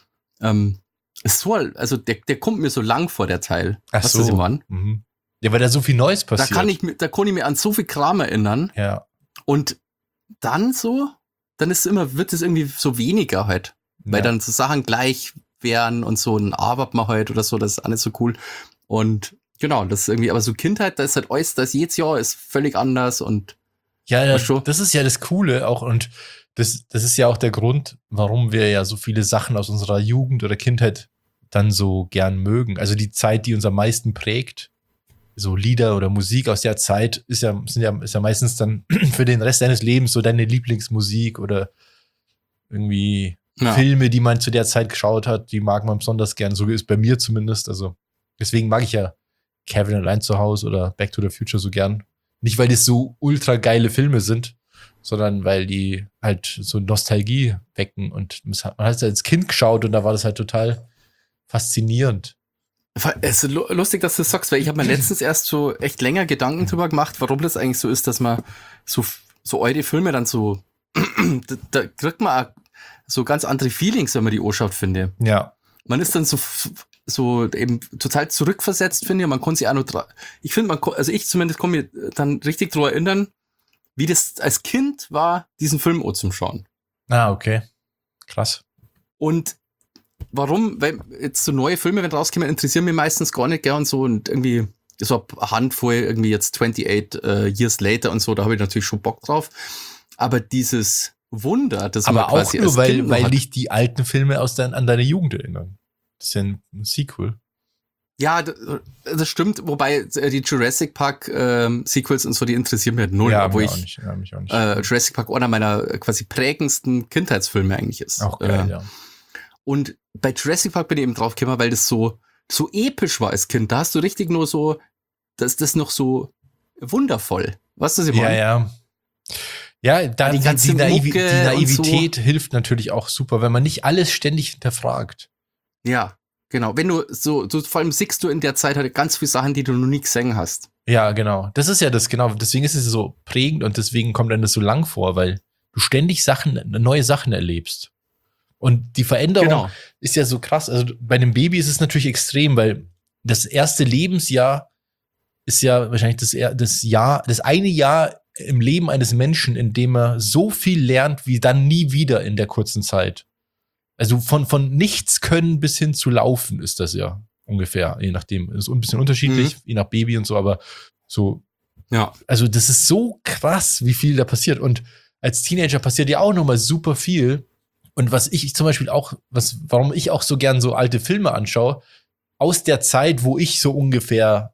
ist so, also der kommt mir so lang vor, der Teil. Ach so. Mhm. Ja, weil da so viel Neues passiert. Da kann ich mich an so viel Kram erinnern. Ja. Und dann wird es irgendwie so weniger halt. Weil dann so Sachen gleich wären und so ein arbeitet man halt oder so, das ist auch nicht so cool. Und genau, das ist irgendwie, aber so Kindheit, da ist halt alles, das jedes Jahr ist völlig anders und ja, das ist ja das Coole auch und das ist ja auch der Grund, warum wir ja so viele Sachen aus unserer Jugend oder Kindheit dann so gern mögen. Also die Zeit, die uns am meisten prägt, so Lieder oder Musik aus der Zeit ist ja meistens dann für den Rest deines Lebens so deine Lieblingsmusik oder irgendwie Filme, die man zu der Zeit geschaut hat, die mag man besonders gern. So ist bei mir zumindest. Also deswegen mag ich ja Kevin allein zu Hause oder Back to the Future so gern. Nicht, weil das so ultra geile Filme sind, sondern weil die halt so Nostalgie wecken. Und man hat es als Kind geschaut und da war das halt total faszinierend. Es ist lustig, dass du das sagst, weil ich habe mir letztens erst so echt länger Gedanken drüber gemacht, warum das eigentlich so ist, dass man so eure Filme dann so da kriegt man auch so ganz andere Feelings, wenn man die anschaut, finde. Ja. Man ist dann so eben total zurückversetzt, finde ich. Man kann sich auch noch ich finde, ich zumindest kann mich dann richtig daran erinnern, wie das als Kind war, diesen Film auch zum Schauen. Ah, okay. Krass. Und warum? Weil jetzt so neue Filme, wenn rauskommen, interessieren mich meistens gar nicht gern so und irgendwie so eine Handvoll, irgendwie jetzt 28 Years Later und so, da habe ich natürlich schon Bock drauf. Aber dieses Wunder, das aber man quasi auch nur, weil hat, dich die alten Filme an deine Jugend erinnern. Das ist ja ein Sequel. Ja, das stimmt, wobei die Jurassic Park Sequels und so, die interessieren mich halt null, ja, obwohl mich auch nicht. Jurassic Park einer meiner quasi prägendsten Kindheitsfilme eigentlich ist. Auch geil, ja. Und bei Jurassic Park bin ich eben drauf gekommen, weil das so episch war als Kind. Da hast du richtig nur so, das noch so wundervoll. Weißt du, was ich meine? Ja. Ja, die Naivität hilft natürlich auch super, wenn man nicht alles ständig hinterfragt. Ja, genau. Wenn du vor allem siehst du in der Zeit halt ganz viele Sachen, die du noch nie gesehen hast. Ja, genau. Das ist ja das, genau. Deswegen ist es so prägend und deswegen kommt einem das so lang vor, weil du ständig neue Sachen erlebst. Und die Veränderung ist ja so krass. Also bei einem Baby ist es natürlich extrem, weil das erste Lebensjahr ist ja wahrscheinlich das eine Jahr im Leben eines Menschen, in dem er so viel lernt, wie dann nie wieder in der kurzen Zeit. Also von nichts können bis hin zu laufen ist das ja ungefähr, je nachdem. Ist ein bisschen unterschiedlich, je nach Baby und so, aber so. Ja. Also das ist so krass, wie viel da passiert. Und als Teenager passiert ja auch nochmal super viel. Und was ich zum Beispiel auch, warum ich auch so gern so alte Filme anschaue, aus der Zeit, wo ich so ungefähr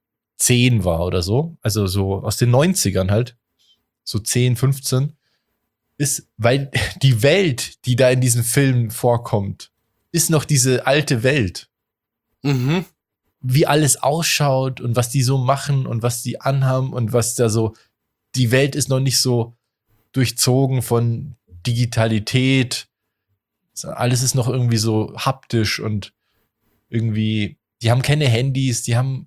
10 war oder so, also so aus den 90ern halt, so 10, 15, ist, weil die Welt, die da in diesen Filmen vorkommt, ist noch diese alte Welt. Mhm. Wie alles ausschaut und was die so machen und was die anhaben und was da so, die Welt ist noch nicht so durchzogen von Digitalität. Alles ist noch irgendwie so haptisch und irgendwie, die haben keine Handys, die haben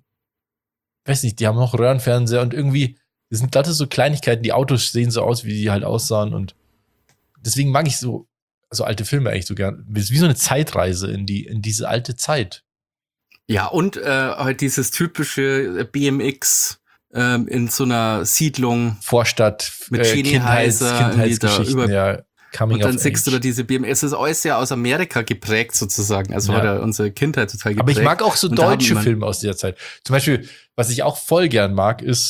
noch Röhrenfernseher und irgendwie, das sind gerade so Kleinigkeiten, die Autos sehen so aus, wie die halt aussahen und deswegen mag ich so alte Filme eigentlich so gern. Das ist wie so eine Zeitreise in diese alte Zeit. Ja, und halt dieses typische BMX in so einer Siedlung. Vorstadt, mit Kindheitsgeschichten, ja. Und dann siehst du da diese BMX, es ist alles ja aus Amerika geprägt sozusagen. Also hat er unsere Kindheit total geprägt. Aber ich mag auch so deutsche Filme aus dieser Zeit. Zum Beispiel, was ich auch voll gern mag, ist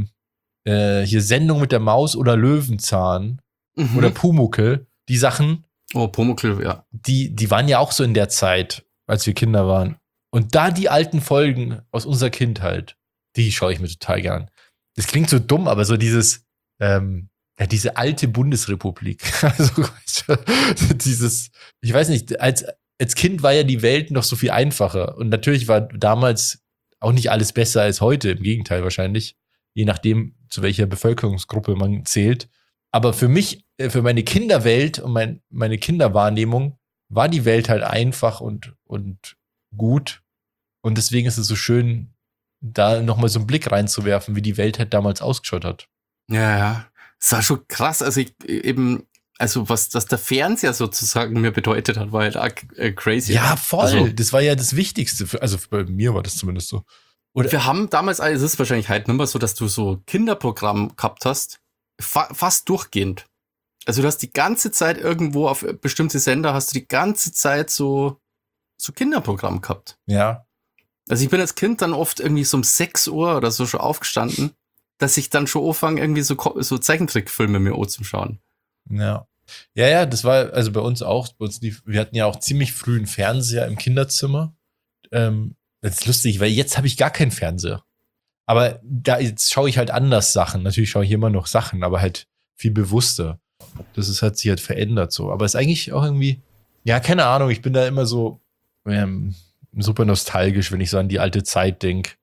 hier Sendung mit der Maus oder Löwenzahn oder Pumuckl. Die Sachen. Oh, Pumuckl, ja. Die waren ja auch so in der Zeit, als wir Kinder waren. Und da die alten Folgen aus unserer Kindheit, die schaue ich mir total gern. Das klingt so dumm, aber so dieses diese alte Bundesrepublik. Also, dieses, ich weiß nicht, als als Kind war ja die Welt noch so viel einfacher. Und natürlich war damals auch nicht alles besser als heute. Im Gegenteil wahrscheinlich. Je nachdem, zu welcher Bevölkerungsgruppe man zählt. Aber für mich, für meine Kinderwelt und meine Kinderwahrnehmung war die Welt halt einfach und gut. Und deswegen ist es so schön, da nochmal so einen Blick reinzuwerfen, wie die Welt halt damals ausgeschaut hat. Ja. Das war schon krass. Also was der Fernseher sozusagen mir bedeutet hat, war halt crazy. Ja, voll. Also, das war ja das Wichtigste. Also bei mir war das zumindest so. Oder wir haben damals, es ist wahrscheinlich halt nicht mehr so, dass du so Kinderprogramm gehabt hast, fast durchgehend. Also du hast die ganze Zeit irgendwo auf bestimmte Sender, hast du die ganze Zeit so Kinderprogramm gehabt. Ja. Also ich bin als Kind dann oft irgendwie so um 6 Uhr oder so schon aufgestanden, dass ich dann schon anfange, irgendwie so Zeichentrickfilme mir anzuschauen. Ja. Ja, das war also bei uns auch. Wir hatten ja auch ziemlich früh einen Fernseher im Kinderzimmer. Das ist lustig, weil jetzt habe ich gar keinen Fernseher. Aber jetzt schaue ich halt anders Sachen. Natürlich schaue ich immer noch Sachen, aber halt viel bewusster. Hat sich halt verändert so. Aber es ist eigentlich auch irgendwie, ja, keine Ahnung, ich bin da immer so super nostalgisch, wenn ich so an die alte Zeit denke.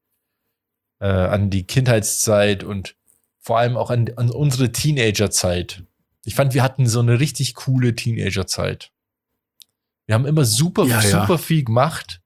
An die Kindheitszeit und vor allem auch an unsere Teenagerzeit. Ich fand, wir hatten so eine richtig coole Teenagerzeit. Wir haben immer super viel gemacht.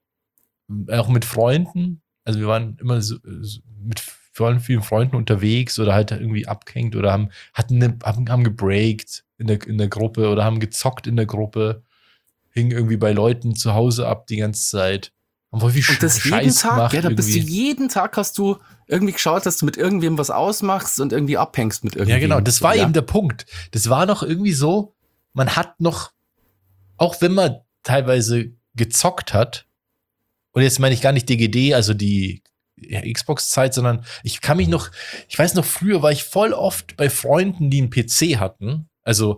Auch mit Freunden. Also wir waren immer so, mit vielen Freunden unterwegs oder halt irgendwie abgehängt oder haben gebreakt in der Gruppe oder haben gezockt in der Gruppe. Hingen irgendwie bei Leuten zu Hause ab die ganze Zeit. Haben voll viel Scheiß jeden Tag, gemacht. Ja, da bist du jeden Tag hast du irgendwie geschaut, dass du mit irgendwem was ausmachst und irgendwie abhängst mit irgendwem. Ja, genau. Das war eben der Punkt. Das war noch irgendwie so, man hat noch, auch wenn man teilweise gezockt hat, und jetzt meine ich gar nicht DGD, also die Xbox-Zeit, sondern ich weiß noch, früher war ich voll oft bei Freunden, die einen PC hatten. Also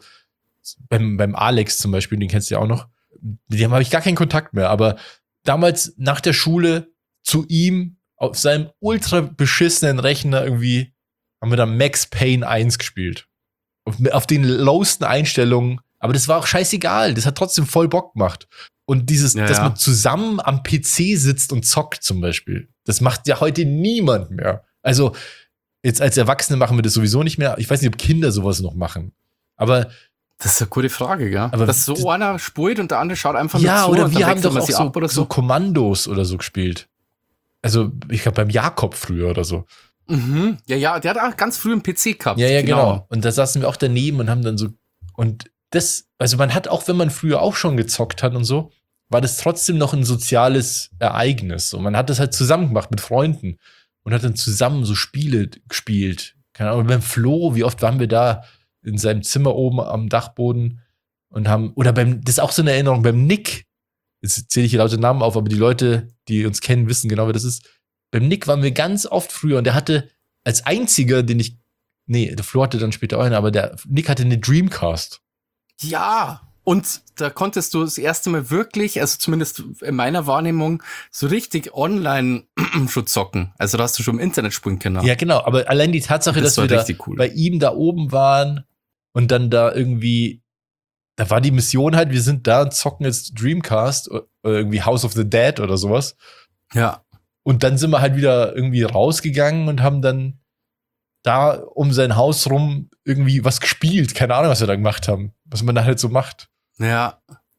beim Alex zum Beispiel, den kennst du ja auch noch. Mit dem habe ich gar keinen Kontakt mehr, aber damals nach der Schule zu ihm auf seinem ultra beschissenen Rechner irgendwie haben wir dann Max Payne 1 gespielt. Auf den lowsten Einstellungen. Aber das war auch scheißegal. Das hat trotzdem voll Bock gemacht. Und dass man zusammen am PC sitzt und zockt zum Beispiel, das macht ja heute niemand mehr. Also jetzt als Erwachsene machen wir das sowieso nicht mehr. Ich weiß nicht, ob Kinder sowas noch machen. Aber das ist eine gute Frage, ja. Aber dass so einer spult und der andere schaut einfach nur zu. Ja, oder wir haben doch auch so Kommandos oder so gespielt. Also ich glaube beim Jakob früher oder so. Mhm. Ja, der hat auch ganz früh einen PC gehabt. Ja, genau. Und da saßen wir auch daneben und haben dann so, und das, also man hat auch, wenn man früher auch schon gezockt hat und so, war das trotzdem noch ein soziales Ereignis. Und man hat das halt zusammen gemacht mit Freunden und hat dann zusammen so Spiele gespielt. Keine Ahnung, beim Flo, wie oft waren wir da in seinem Zimmer oben am Dachboden und haben, oder das ist auch so eine Erinnerung, beim Nick, jetzt zähle ich hier laute Namen auf, aber die Leute, die uns kennen, wissen genau, wer das ist. Beim Nick waren wir ganz oft früher und der hatte als einziger, der Flo hatte dann später auch eine, aber der Nick hatte eine Dreamcast. Ja, und da konntest du das erste Mal wirklich, also zumindest in meiner Wahrnehmung, so richtig online schon zocken. Also da hast du schon im Internet spielen können. Ja, genau, aber allein die Tatsache, dass wir da bei ihm da oben waren und dann da irgendwie, da war die Mission halt, wir sind da und zocken jetzt Dreamcast oder irgendwie House of the Dead oder sowas. Ja. Und dann sind wir halt wieder irgendwie rausgegangen und haben dann da um sein Haus rum irgendwie was gespielt. Keine Ahnung, was wir da gemacht haben. Was man da halt so macht. Ja,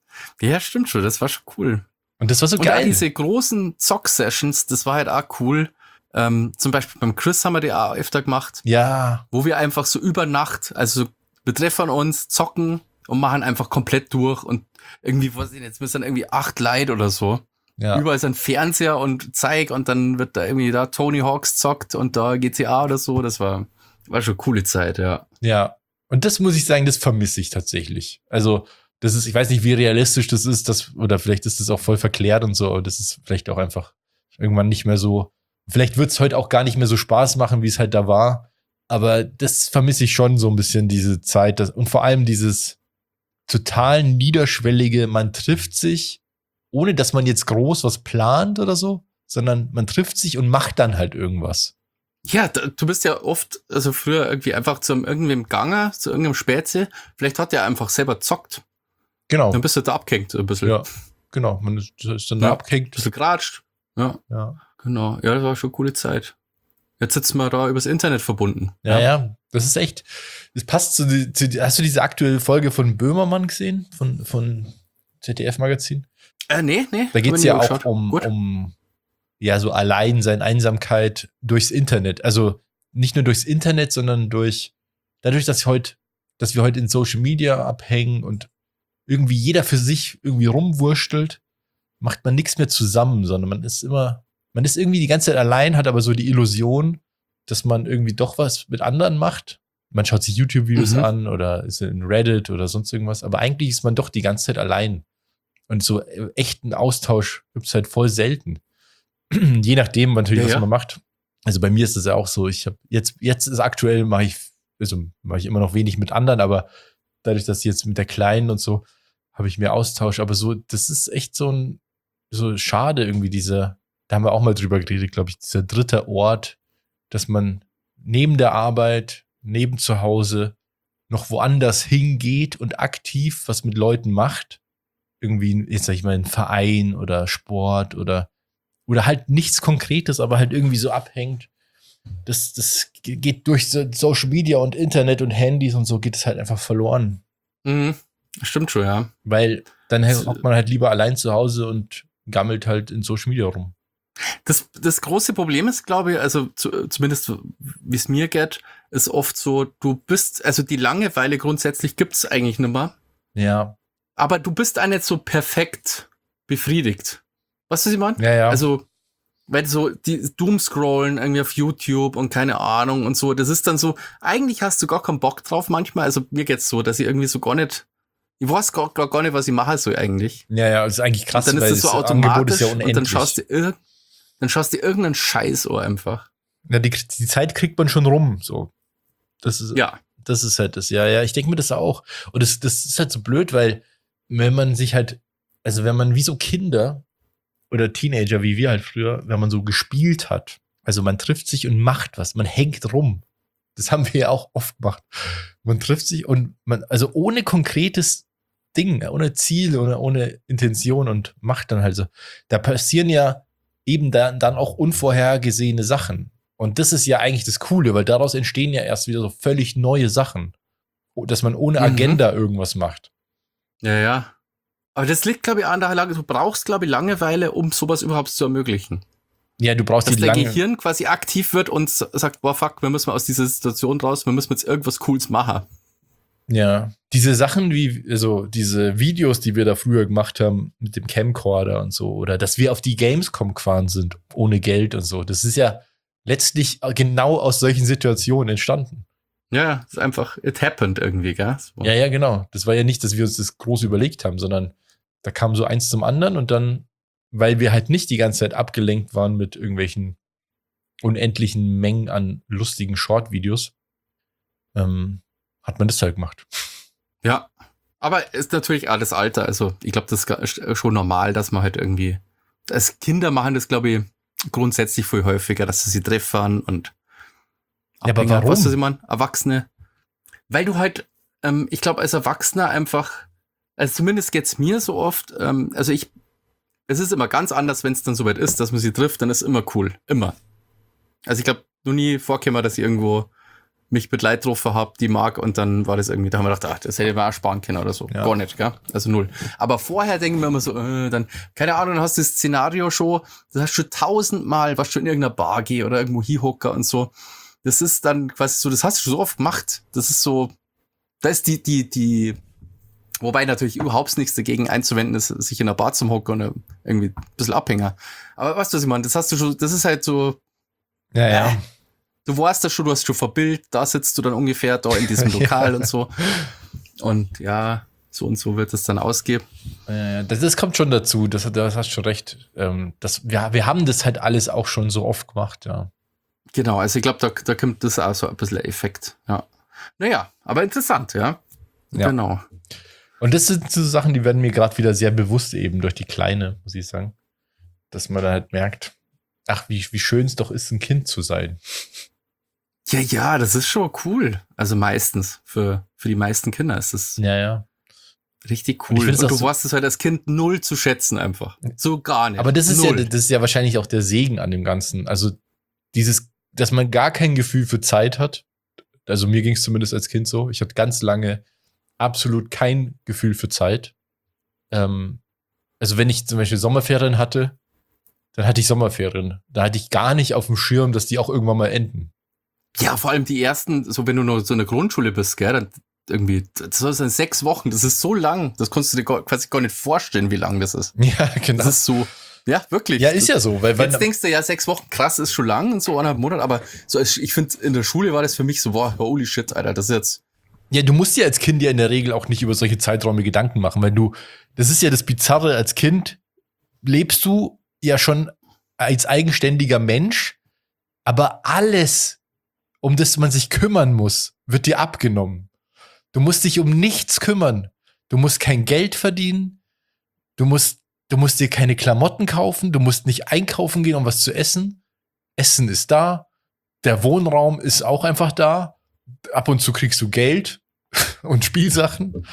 stimmt schon. Das war schon cool. Und das war so geil. Und diese großen Zock-Sessions, das war halt auch cool. Zum Beispiel beim Chris haben wir die auch öfter gemacht. Ja. Wo wir einfach so über Nacht, also wir treffen uns, zocken und machen einfach komplett durch. Und irgendwie, was ich jetzt müssen dann irgendwie 8 Leute oder so. Ja. Überall ist ein Fernseher und Zeig und dann wird da irgendwie da Tony Hawks zockt und da GTA oder so. Das war schon eine coole Zeit, ja. Ja. Und das muss ich sagen, das vermisse ich tatsächlich. Also, das ist, ich weiß nicht, wie realistisch das ist, oder vielleicht ist das auch voll verklärt und so, aber das ist vielleicht auch einfach irgendwann nicht mehr so, vielleicht wird es heute auch gar nicht mehr so Spaß machen, wie es halt da war. Aber das vermisse ich schon so ein bisschen, diese Zeit. Und vor allem dieses total niederschwellige, man trifft sich, ohne dass man jetzt groß was plant oder so, sondern man trifft sich und macht dann halt irgendwas. Ja, du bist ja oft, also früher irgendwie einfach zu irgendwem Ganger, zu irgendeinem Spätzle. Vielleicht hat der einfach selber zockt. Genau. Dann bist du da abgehängt so ein bisschen. Ja, genau. Man ist dann da abgehängt. Ein bisschen geratscht. Ja, genau. Ja, das war schon eine coole Zeit. Jetzt sitzen wir da übers Internet verbunden. Ja, das ist echt, das passt hast du diese aktuelle Folge von Böhmermann gesehen? Von ZDF-Magazin? Nee. Da geht es ja auch um ja, so Alleinsein, Einsamkeit durchs Internet. Also nicht nur durchs Internet, sondern dadurch, dass wir heute in Social Media abhängen und irgendwie jeder für sich irgendwie rumwurstelt, macht man nichts mehr zusammen, sondern man ist irgendwie die ganze Zeit allein, hat aber so die Illusion, dass man irgendwie doch was mit anderen macht. Man schaut sich YouTube-Videos an oder ist in Reddit oder sonst irgendwas, aber eigentlich ist man doch die ganze Zeit allein. Und so echten Austausch gibt's halt voll selten. Je nachdem natürlich, was man macht. Also bei mir ist es ja auch so, ich habe jetzt ist aktuell mache ich immer noch wenig mit anderen, aber dadurch, dass jetzt mit der Kleinen und so, habe ich mehr Austausch. Aber so, das ist echt so schade irgendwie, da haben wir auch mal drüber geredet, glaube ich, dieser dritte Ort, dass man neben der Arbeit, neben zu Hause noch woanders hingeht und aktiv was mit Leuten macht. Irgendwie, jetzt sag ich mal, ein Verein oder Sport oder halt nichts Konkretes, aber halt irgendwie so abhängt. Das geht durch Social Media und Internet und Handys und so geht es halt einfach verloren. Stimmt schon, ja. Weil dann hockt man halt lieber allein zu Hause und gammelt halt in Social Media rum. Das große Problem ist, glaube ich, also zumindest wie es mir geht, ist oft so, also die Langeweile grundsätzlich gibt's eigentlich nicht mehr. Ja. Aber du bist auch nicht so perfekt befriedigt. Weißt du, was ich meine? Ja. Also, weil so die Doomscrollen irgendwie auf YouTube und keine Ahnung und so, das ist dann so, eigentlich hast du gar keinen Bock drauf manchmal. Also mir geht's so, dass ich irgendwie so gar nicht, ich weiß gar nicht, was ich mache so eigentlich. Ja, das ist eigentlich krass, und dann ist das so automatisch ja unendlich. Und dann schaust du irgendeinen Scheiß einfach. Ja, die Zeit kriegt man schon rum, so. Das ist halt das. Ja, ich denke mir das auch. Und das ist halt so blöd, weil wenn man wie so Kinder oder Teenager wie wir halt früher, wenn man so gespielt hat, also man trifft sich und macht was, man hängt rum. Das haben wir ja auch oft gemacht. Man trifft sich und also ohne konkretes Ding, ohne Ziel oder ohne Intention und macht dann halt so. Da passieren ja eben dann auch unvorhergesehene Sachen. Und das ist ja eigentlich das Coole, weil daraus entstehen ja erst wieder so völlig neue Sachen. Dass man ohne Agenda irgendwas macht. Ja. Aber das liegt, glaube ich, an der Lage. Du brauchst, glaube ich, Langeweile, um sowas überhaupt zu ermöglichen. Ja, du brauchst dass dein Gehirn quasi aktiv wird und sagt, boah, fuck, wir müssen aus dieser Situation raus, wir müssen jetzt irgendwas Cooles machen. Ja, diese Sachen diese Videos, die wir da früher gemacht haben mit dem Camcorder und so, oder dass wir auf die Gamescom gefahren sind, ohne Geld und so, das ist ja letztlich genau aus solchen Situationen entstanden. Ja, ist einfach, it happened irgendwie, gell? So. Ja, genau. Das war ja nicht, dass wir uns das groß überlegt haben, sondern da kam so eins zum anderen und dann, weil wir halt nicht die ganze Zeit abgelenkt waren mit irgendwelchen unendlichen Mengen an lustigen Short-Videos, hat man das halt gemacht. Ja, aber ist natürlich alles Alter. Also ich glaube, das ist schon normal, dass man halt irgendwie, als Kinder machen das, glaube ich, grundsätzlich viel häufiger, dass sie sich treffen und aber warum? Was ich meine? Erwachsene. Weil du halt, ich glaube, als Erwachsener einfach, also zumindest geht's mir so oft, es ist immer ganz anders, wenn es dann soweit ist, dass man sie trifft, dann ist immer cool. Immer. Also ich glaube, noch nie vorkäme, dass ich irgendwo mich mit Leid getroffen habe, die mag, und dann war das irgendwie, da haben wir gedacht, das hätte ich mir auch sparen können oder so. Ja. Gar nicht, gell? Also null. Aber vorher denken wir immer so, dann, keine Ahnung, dann hast du das Szenario schon, das hast du schon 1000-mal, was schon in irgendeiner Bar geh oder irgendwo hinhocker und so. Das ist dann quasi so, das hast du schon so oft gemacht. Das ist so, da ist die, wobei natürlich überhaupt nichts dagegen einzuwenden ist, sich in einer Bar zum Hocken und irgendwie ein bisschen Abhänger. Aber weißt du, was ich meine? Das hast du schon, das ist halt so, ja. Du weißt das schon, du hast schon verbildet, da sitzt du dann ungefähr da in diesem Lokal und so. Und ja, so und so wird es dann ausgehen. Das kommt schon dazu, das hast schon recht. Wir haben das halt alles auch schon so oft gemacht, ja. Genau, also ich glaube, da kommt das auch so ein bisschen Effekt, ja. Naja, aber interessant, ja. Genau. Und das sind so Sachen, die werden mir gerade wieder sehr bewusst eben durch die Kleine, muss ich sagen. Dass man da halt merkt, ach, wie schön es doch ist, ein Kind zu sein. Ja, das ist schon cool. Also meistens, für die meisten Kinder ist es. Ja. Richtig cool. Und du warst es halt als Kind null zu schätzen einfach. So gar nicht. Aber das ist ja wahrscheinlich auch der Segen an dem Ganzen. Also dass man gar kein Gefühl für Zeit hat. Also mir ging es zumindest als Kind so. Ich hatte ganz lange absolut kein Gefühl für Zeit. Also wenn ich zum Beispiel Sommerferien hatte, dann hatte ich Sommerferien. Da hatte ich gar nicht auf dem Schirm, dass die auch irgendwann mal enden. Ja, vor allem die ersten, so wenn du noch so in der Grundschule bist, gell, dann irgendwie, das sind 6 Wochen, das ist so lang, das konntest du dir quasi gar nicht vorstellen, wie lang das ist. Ja, genau. Das ist so, ja, wirklich. Ja, ist ja so. Weil jetzt denkst du, ja, 6 Wochen, krass, ist schon lang und so 1,5 Monate, aber so, ich finde, in der Schule war das für mich so, boah, holy shit, Alter, das ist jetzt. Ja, du musst dir als Kind ja in der Regel auch nicht über solche Zeiträume Gedanken machen, weil das ist ja das Bizarre, als Kind lebst du ja schon als eigenständiger Mensch, aber alles, um das man sich kümmern muss, wird dir abgenommen. Du musst dich um nichts kümmern. Du musst kein Geld verdienen. Du musst dir keine Klamotten kaufen. Du musst nicht einkaufen gehen, um was zu essen. Essen ist da. Der Wohnraum ist auch einfach da. Ab und zu kriegst du Geld und Spielsachen.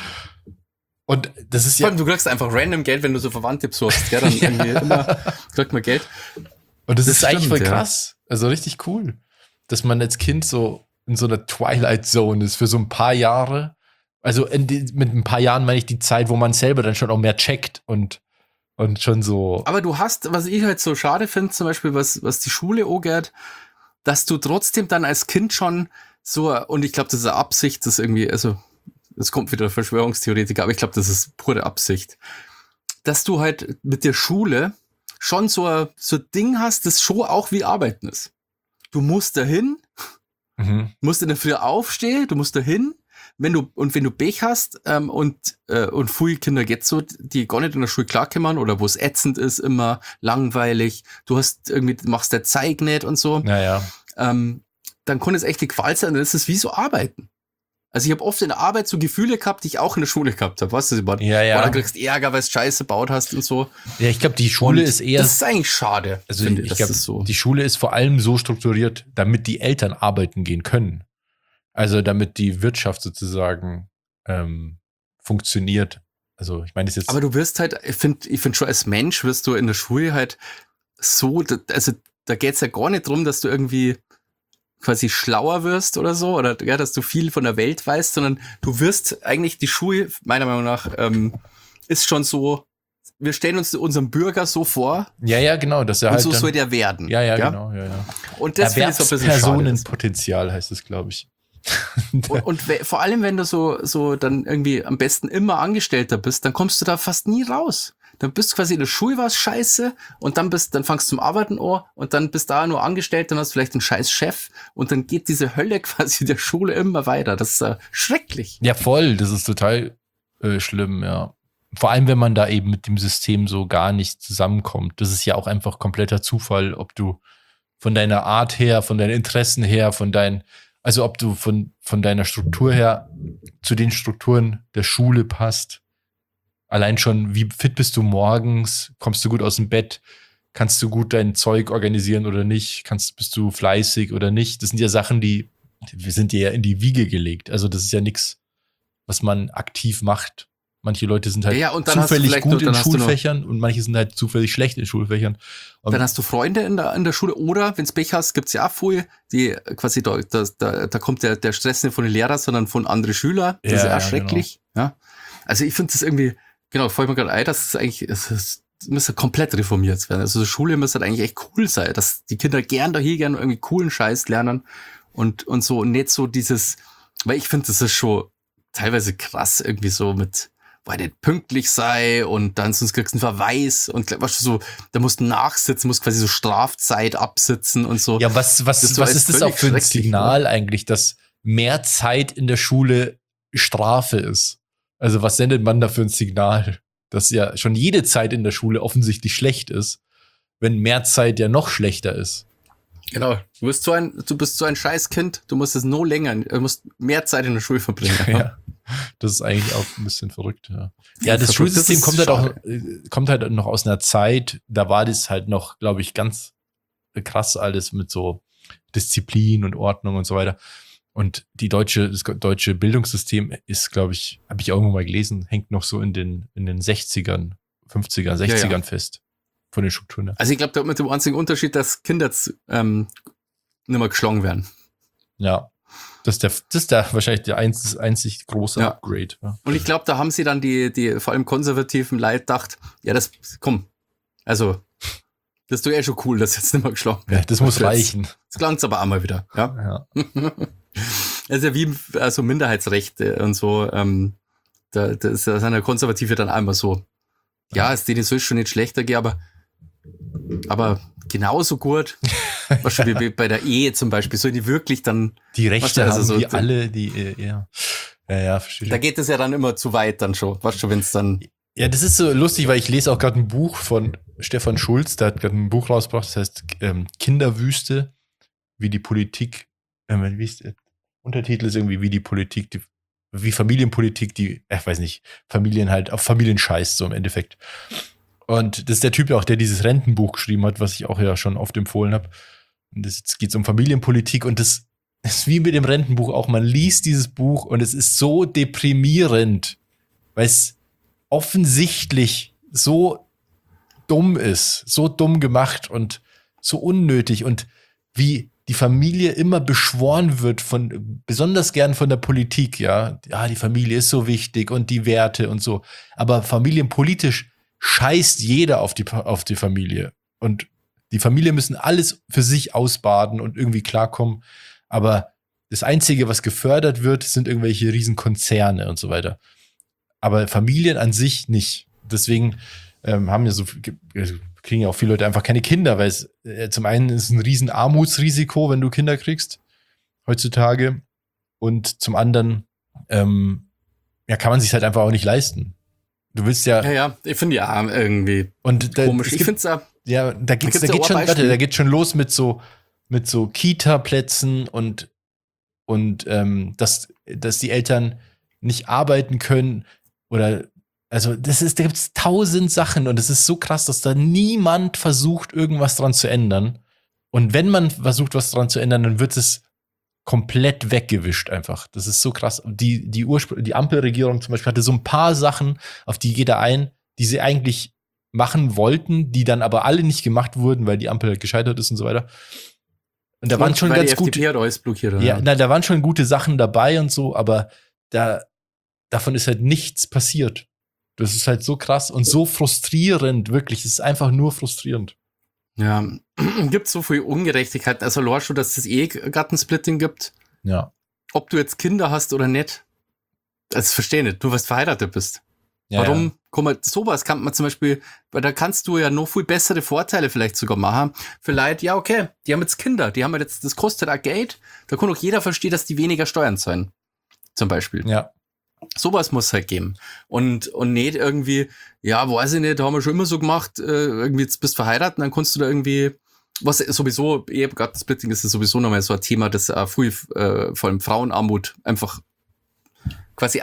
Und das ist ja. Du kriegst einfach random Geld, wenn du so Verwandte besuchst. Ja, dann irgendwie immer kriegt man Geld. Und das ist eigentlich voll krass. Also richtig cool, dass man als Kind so in so einer Twilight Zone ist für so ein paar Jahre. Also mit ein paar Jahren meine ich die Zeit, wo man selber dann schon auch mehr checkt und schon so. Aber du hast, was ich halt so schade finde, zum Beispiel, was die Schule angeht, dass du trotzdem dann als Kind schon so, und ich glaube, das ist eine Absicht, das irgendwie, also, es kommt wieder Verschwörungstheoretiker, aber ich glaube, das ist pure Absicht, dass du halt mit der Schule schon so ein Ding hast, das schon auch wie Arbeiten ist. Du musst dahin, musst in der Früh aufstehen, du musst dahin, wenn du Pech hast, und viele Kinder geht's so, die gar nicht in der Schule klarkommen oder wo es ätzend ist, immer langweilig, du machst der Zeig nicht und so. Naja. Dann kann es echt die Qual sein, dann ist es wie so Arbeiten. Also ich habe oft in der Arbeit so Gefühle gehabt, die ich auch in der Schule gehabt habe. Weißt du, ja. Oder kriegst Ärger, weil du Scheiße gebaut hast und so. Ja, ich glaube, die Schule ist eher. Das ist eigentlich schade. Also ich glaube, so. Die Schule ist vor allem so strukturiert, damit die Eltern arbeiten gehen können. Also damit die Wirtschaft sozusagen funktioniert. Also ich meine, das jetzt. Aber du wirst halt, ich finde schon als Mensch wirst du in der Schule halt so, also da geht's ja gar nicht drum, dass du irgendwie quasi schlauer wirst oder so, oder ja, dass du viel von der Welt weißt, sondern du wirst eigentlich, die Schule, meiner Meinung nach, ist schon so, wir stellen uns unseren Bürger so vor. Ja, genau, dass er und halt. So soll der werden. Ja, genau, ja. Und das finde ich so ein bisschen Personenpotenzial heißt es, glaube ich. und vor allem, wenn du so dann irgendwie am besten immer Angestellter bist, dann kommst du da fast nie raus. Dann bist du quasi in der Schule, war's scheiße, und dann fangst du zum Arbeiten an und dann bist da nur angestellt, dann hast du vielleicht einen scheiß Chef und dann geht diese Hölle quasi der Schule immer weiter. Das ist schrecklich. Ja, voll, das ist total schlimm, ja. Vor allem, wenn man da eben mit dem System so gar nicht zusammenkommt. Das ist ja auch einfach kompletter Zufall, ob du von deiner Art her, von deinen Interessen her, also ob du von deiner Struktur her zu den Strukturen der Schule passt. Allein schon, wie fit bist du morgens? Kommst du gut aus dem Bett? Kannst du gut dein Zeug organisieren oder nicht? Bist du fleißig oder nicht? Das sind ja Sachen, wir sind dir ja in die Wiege gelegt. Also das ist ja nichts, was man aktiv macht. Manche Leute sind halt zufällig gut in Schulfächern und manche sind halt zufällig schlecht in Schulfächern. Und dann hast du Freunde in der Schule oder, wenn's Pech hast, gibt's ja auch viel, die quasi da kommt der Stress nicht von den Lehrern, sondern von anderen Schülern. Das ist ja schrecklich. Genau. Ja. Also ich finde das irgendwie, genau, fällt mir gerade ein, dass es eigentlich, es müsste komplett reformiert werden. Also die Schule müsste halt eigentlich echt cool sein, dass die Kinder gern irgendwie coolen Scheiß lernen und so, und nicht so dieses, weil ich finde, das ist schon teilweise krass irgendwie so mit, weil nicht pünktlich sei und dann sonst kriegst du einen Verweis und weißt du, so, da musst du nachsitzen, musst quasi so Strafzeit absitzen und so. Ja, was ist das auch für ein Signal eigentlich, dass mehr Zeit in der Schule Strafe ist? Also was sendet man da für ein Signal? Dass ja schon jede Zeit in der Schule offensichtlich schlecht ist, wenn mehr Zeit ja noch schlechter ist. Genau. Du bist so ein Scheißkind, du musst du musst mehr Zeit in der Schule verbringen. Ja. Das ist eigentlich auch ein bisschen verrückt, ja. Ja, das Schulsystem kommt halt noch aus einer Zeit, da war das halt noch, glaube ich, ganz krass alles mit so Disziplin und Ordnung und so weiter. Und das deutsche Bildungssystem ist, glaube ich, habe ich irgendwo mal gelesen, hängt noch so in den 60ern, 50ern, 60ern fest. Von den Strukturen. Also ich glaube, da mit dem einzigen Unterschied, dass Kinder nicht mehr geschlagen werden. Ja. Das ist der wahrscheinlich der einzig große Upgrade. Ja. Und ich glaube, da haben sie dann die vor allem konservativen Leute gedacht, ja, das ist doch schon cool, dass jetzt nicht mehr geschlagen wird. Ja, das muss reichen. Das klang aber auch mal wieder. Ja. Also ja, wie also Minderheitsrechte und so, da sind ja Konservative dann einmal so, ja, es denen soll schon nicht schlechter gehen, aber genauso gut, was schon wie bei der Ehe zum Beispiel, soll die wirklich dann die Rechte haben so, wie alle, die verstehe. Da geht es ja dann immer zu weit dann schon, weißt du, wenn es dann... Ja, das ist so lustig, weil ich lese auch gerade ein Buch von Stefan Schulz, der hat gerade ein Buch rausgebracht, das heißt Kinderwüste, wie die Politik, Untertitel ist irgendwie, wie Familienpolitik, Familien halt auf Familien scheißt, so im Endeffekt. Und das ist der Typ auch, der dieses Rentenbuch geschrieben hat, was ich auch ja schon oft empfohlen habe. Und jetzt geht es um Familienpolitik und das ist wie mit dem Rentenbuch auch. Man liest dieses Buch und es ist so deprimierend, weil es offensichtlich so dumm ist, so dumm gemacht und so unnötig und wie die Familie immer beschworen wird besonders gern von der Politik, ja, die Familie ist so wichtig und die Werte und so. Aber familienpolitisch scheißt jeder auf die Familie. Und die Familie müssen alles für sich ausbaden und irgendwie klarkommen. Aber das Einzige, was gefördert wird, sind irgendwelche Riesenkonzerne und so weiter. Aber Familien an sich nicht. Deswegen kriegen ja auch viele Leute einfach keine Kinder, weil es zum einen ist ein riesen Armutsrisiko, wenn du Kinder kriegst heutzutage. Und zum anderen kann man sich halt einfach auch nicht leisten. Du willst ja. Ja, ich finde ja irgendwie und komisch. Ich finde es ja, da geht schon los mit so Kita-Plätzen und dass die Eltern nicht arbeiten können oder also da gibt es 1000 Sachen und es ist so krass, dass da niemand versucht, irgendwas dran zu ändern. Und wenn man versucht, was dran zu ändern, dann wird es komplett weggewischt einfach. Das ist so krass. Die Ampelregierung zum Beispiel hatte so ein paar Sachen, auf die geht er ein, die sie eigentlich machen wollten, die dann aber alle nicht gemacht wurden, weil die Ampel gescheitert ist und so weiter. Und da waren schon ganz gute. Da waren schon gute Sachen dabei und so, aber davon ist halt nichts passiert. Das ist halt so krass und so frustrierend, wirklich. Es ist einfach nur frustrierend. Ja, gibt so viel Ungerechtigkeit. Also, lorst du, dass es Ehegattensplitting gibt? Ja. Ob du jetzt Kinder hast oder nicht, das verstehe ich nicht. Nur, weil du verheiratet bist. Ja, warum? Ja. Sowas kann man zum Beispiel, weil da kannst du ja noch viel bessere Vorteile vielleicht sogar machen. Vielleicht, ja, okay, die haben jetzt Kinder, die haben jetzt, das kostet auch Geld. Da kann auch jeder verstehen, dass die weniger Steuern zahlen. Zum Beispiel. Ja. Sowas muss es halt geben. Und nicht irgendwie, ja, weiß ich nicht, haben wir schon immer so gemacht, irgendwie jetzt bist du verheiratet, dann kannst du da irgendwie, was sowieso, Ehegattensplitting ist sowieso nochmal so ein Thema, das früh, vor allem Frauenarmut einfach quasi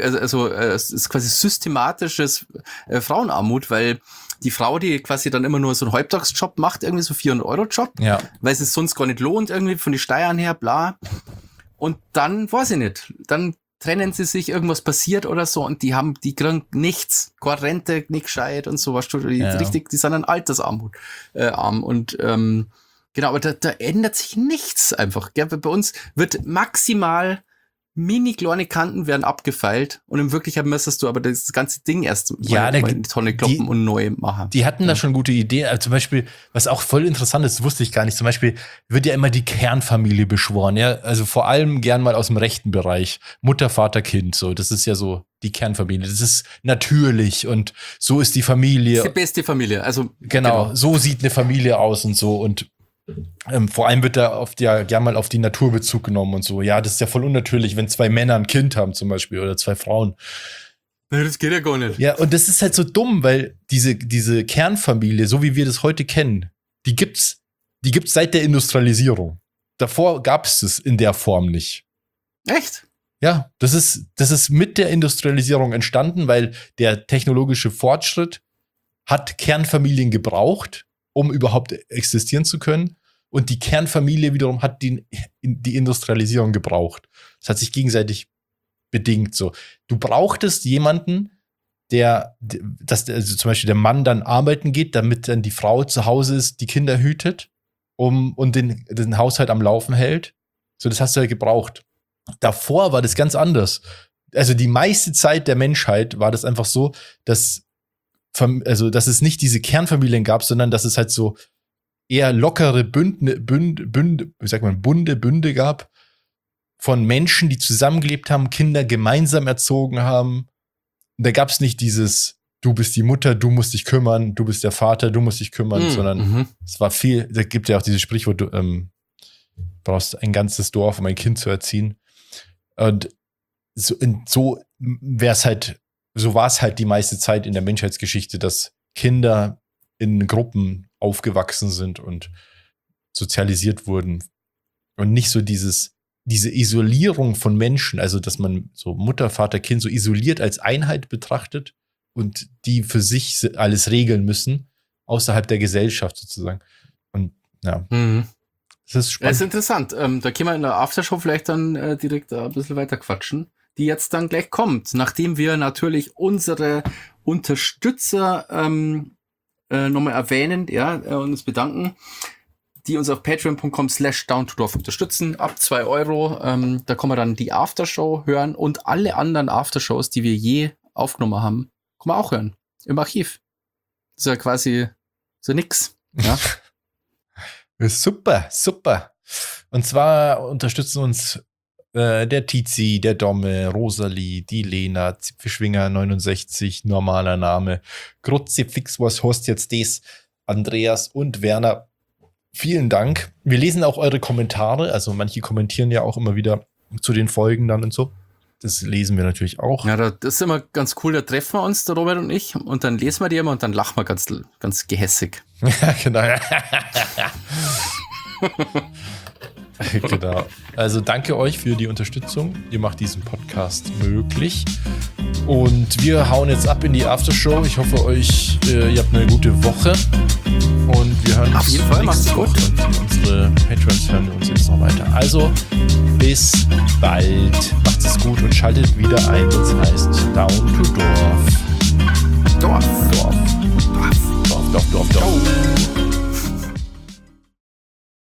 es ist quasi systematisches Frauenarmut, weil die Frau, die quasi dann immer nur so einen Halbtagsjob macht, irgendwie so 400-Euro-Job, weil es sonst gar nicht lohnt, irgendwie von den Steuern her, bla. Und dann, weiß ich nicht, dann trennen sie sich, irgendwas passiert oder so und die kriegen nichts, keine Rente, nicht gescheit und so, weißt du, die sind an Altersarmut arm und genau, aber da ändert sich nichts einfach, gell? Bei uns wird maximal mini kleine Kanten werden abgefeilt und in Wirklichkeit müsstest du aber das ganze Ding erst mal in die Tonne kloppen und neu machen. Die hatten da schon gute Ideen. Also zum Beispiel, was auch voll interessant ist, wusste ich gar nicht. Zum Beispiel wird ja immer die Kernfamilie beschworen. Ja, also vor allem gern mal aus dem rechten Bereich. Mutter, Vater, Kind. So, das ist ja so die Kernfamilie. Das ist natürlich und so ist die Familie. Das ist die beste Familie. Also genau. So sieht eine Familie aus und so und vor allem wird da gern mal auf die Natur Bezug genommen und so. Ja, das ist ja voll unnatürlich, wenn 2 Männer ein Kind haben zum Beispiel oder 2 Frauen. Nee, das geht ja gar nicht. Ja, und das ist halt so dumm, weil diese Kernfamilie, so wie wir das heute kennen, die gibt's seit der Industrialisierung. Davor gab's es in der Form nicht. Echt? Ja, das ist mit der Industrialisierung entstanden, weil der technologische Fortschritt hat Kernfamilien gebraucht, um überhaupt existieren zu können. und die Kernfamilie wiederum hat die Industrialisierung gebraucht. Das hat sich gegenseitig bedingt so. Du brauchtest jemanden, also zum Beispiel der Mann dann arbeiten geht, damit dann die Frau zu Hause ist, die Kinder hütet und den Haushalt am Laufen hält. So, das hast du ja gebraucht. Davor war das ganz anders. Also die meiste Zeit der Menschheit war das einfach so, dass es nicht diese Kernfamilien gab, sondern dass es halt so eher lockere Bünde gab von Menschen, die zusammengelebt haben, Kinder gemeinsam erzogen haben. Und da gab es nicht dieses, du bist die Mutter, du musst dich kümmern, du bist der Vater, du musst dich kümmern, sondern es war viel, da gibt ja auch dieses Sprichwort, du brauchst ein ganzes Dorf, um ein Kind zu erziehen. Und so war es halt die meiste Zeit in der Menschheitsgeschichte, dass Kinder in Gruppen aufgewachsen sind und sozialisiert wurden. Und nicht so diese Isolierung von Menschen, also dass man so Mutter, Vater, Kind so isoliert als Einheit betrachtet und die für sich alles regeln müssen, außerhalb der Gesellschaft sozusagen. Und ja, das ist spannend. Das ist interessant. Da können wir in der Aftershow vielleicht dann direkt ein bisschen weiter quatschen, die jetzt dann gleich kommt, nachdem wir natürlich unsere Unterstützer nochmal erwähnen, und uns bedanken, die uns auf patreon.com/downtodorf unterstützen, ab 2 €. Da kann man dann die Aftershow hören und alle anderen Aftershows, die wir je aufgenommen haben, kann man auch hören. Im Archiv. Das ist ja quasi so nix. Ja. Super. Und zwar unterstützen uns der Tizi, der Domme, Rosalie, die Lena, Zipfelschwinger 69, normaler Name, Kruzifix, was heißt jetzt das? Andreas und Werner. Vielen Dank. Wir lesen auch eure Kommentare. Also manche kommentieren ja auch immer wieder zu den Folgen dann und so. Das lesen wir natürlich auch. Ja, das ist immer ganz cool. Da treffen wir uns, der Robert und ich, und dann lesen wir die immer und dann lachen wir ganz, ganz gehässig. Ja, genau. Genau. Also danke euch für die Unterstützung. Ihr macht diesen Podcast möglich. Und wir hauen jetzt ab in die Aftershow. Ich hoffe, ihr habt eine gute Woche. Und wir hören uns auf jeden Fall. Macht's gut. Und unsere Patrons hören uns jetzt noch weiter. Also bis bald. Macht's es gut und schaltet wieder ein. Das heißt Down to Dorf. Dorf. Dorf.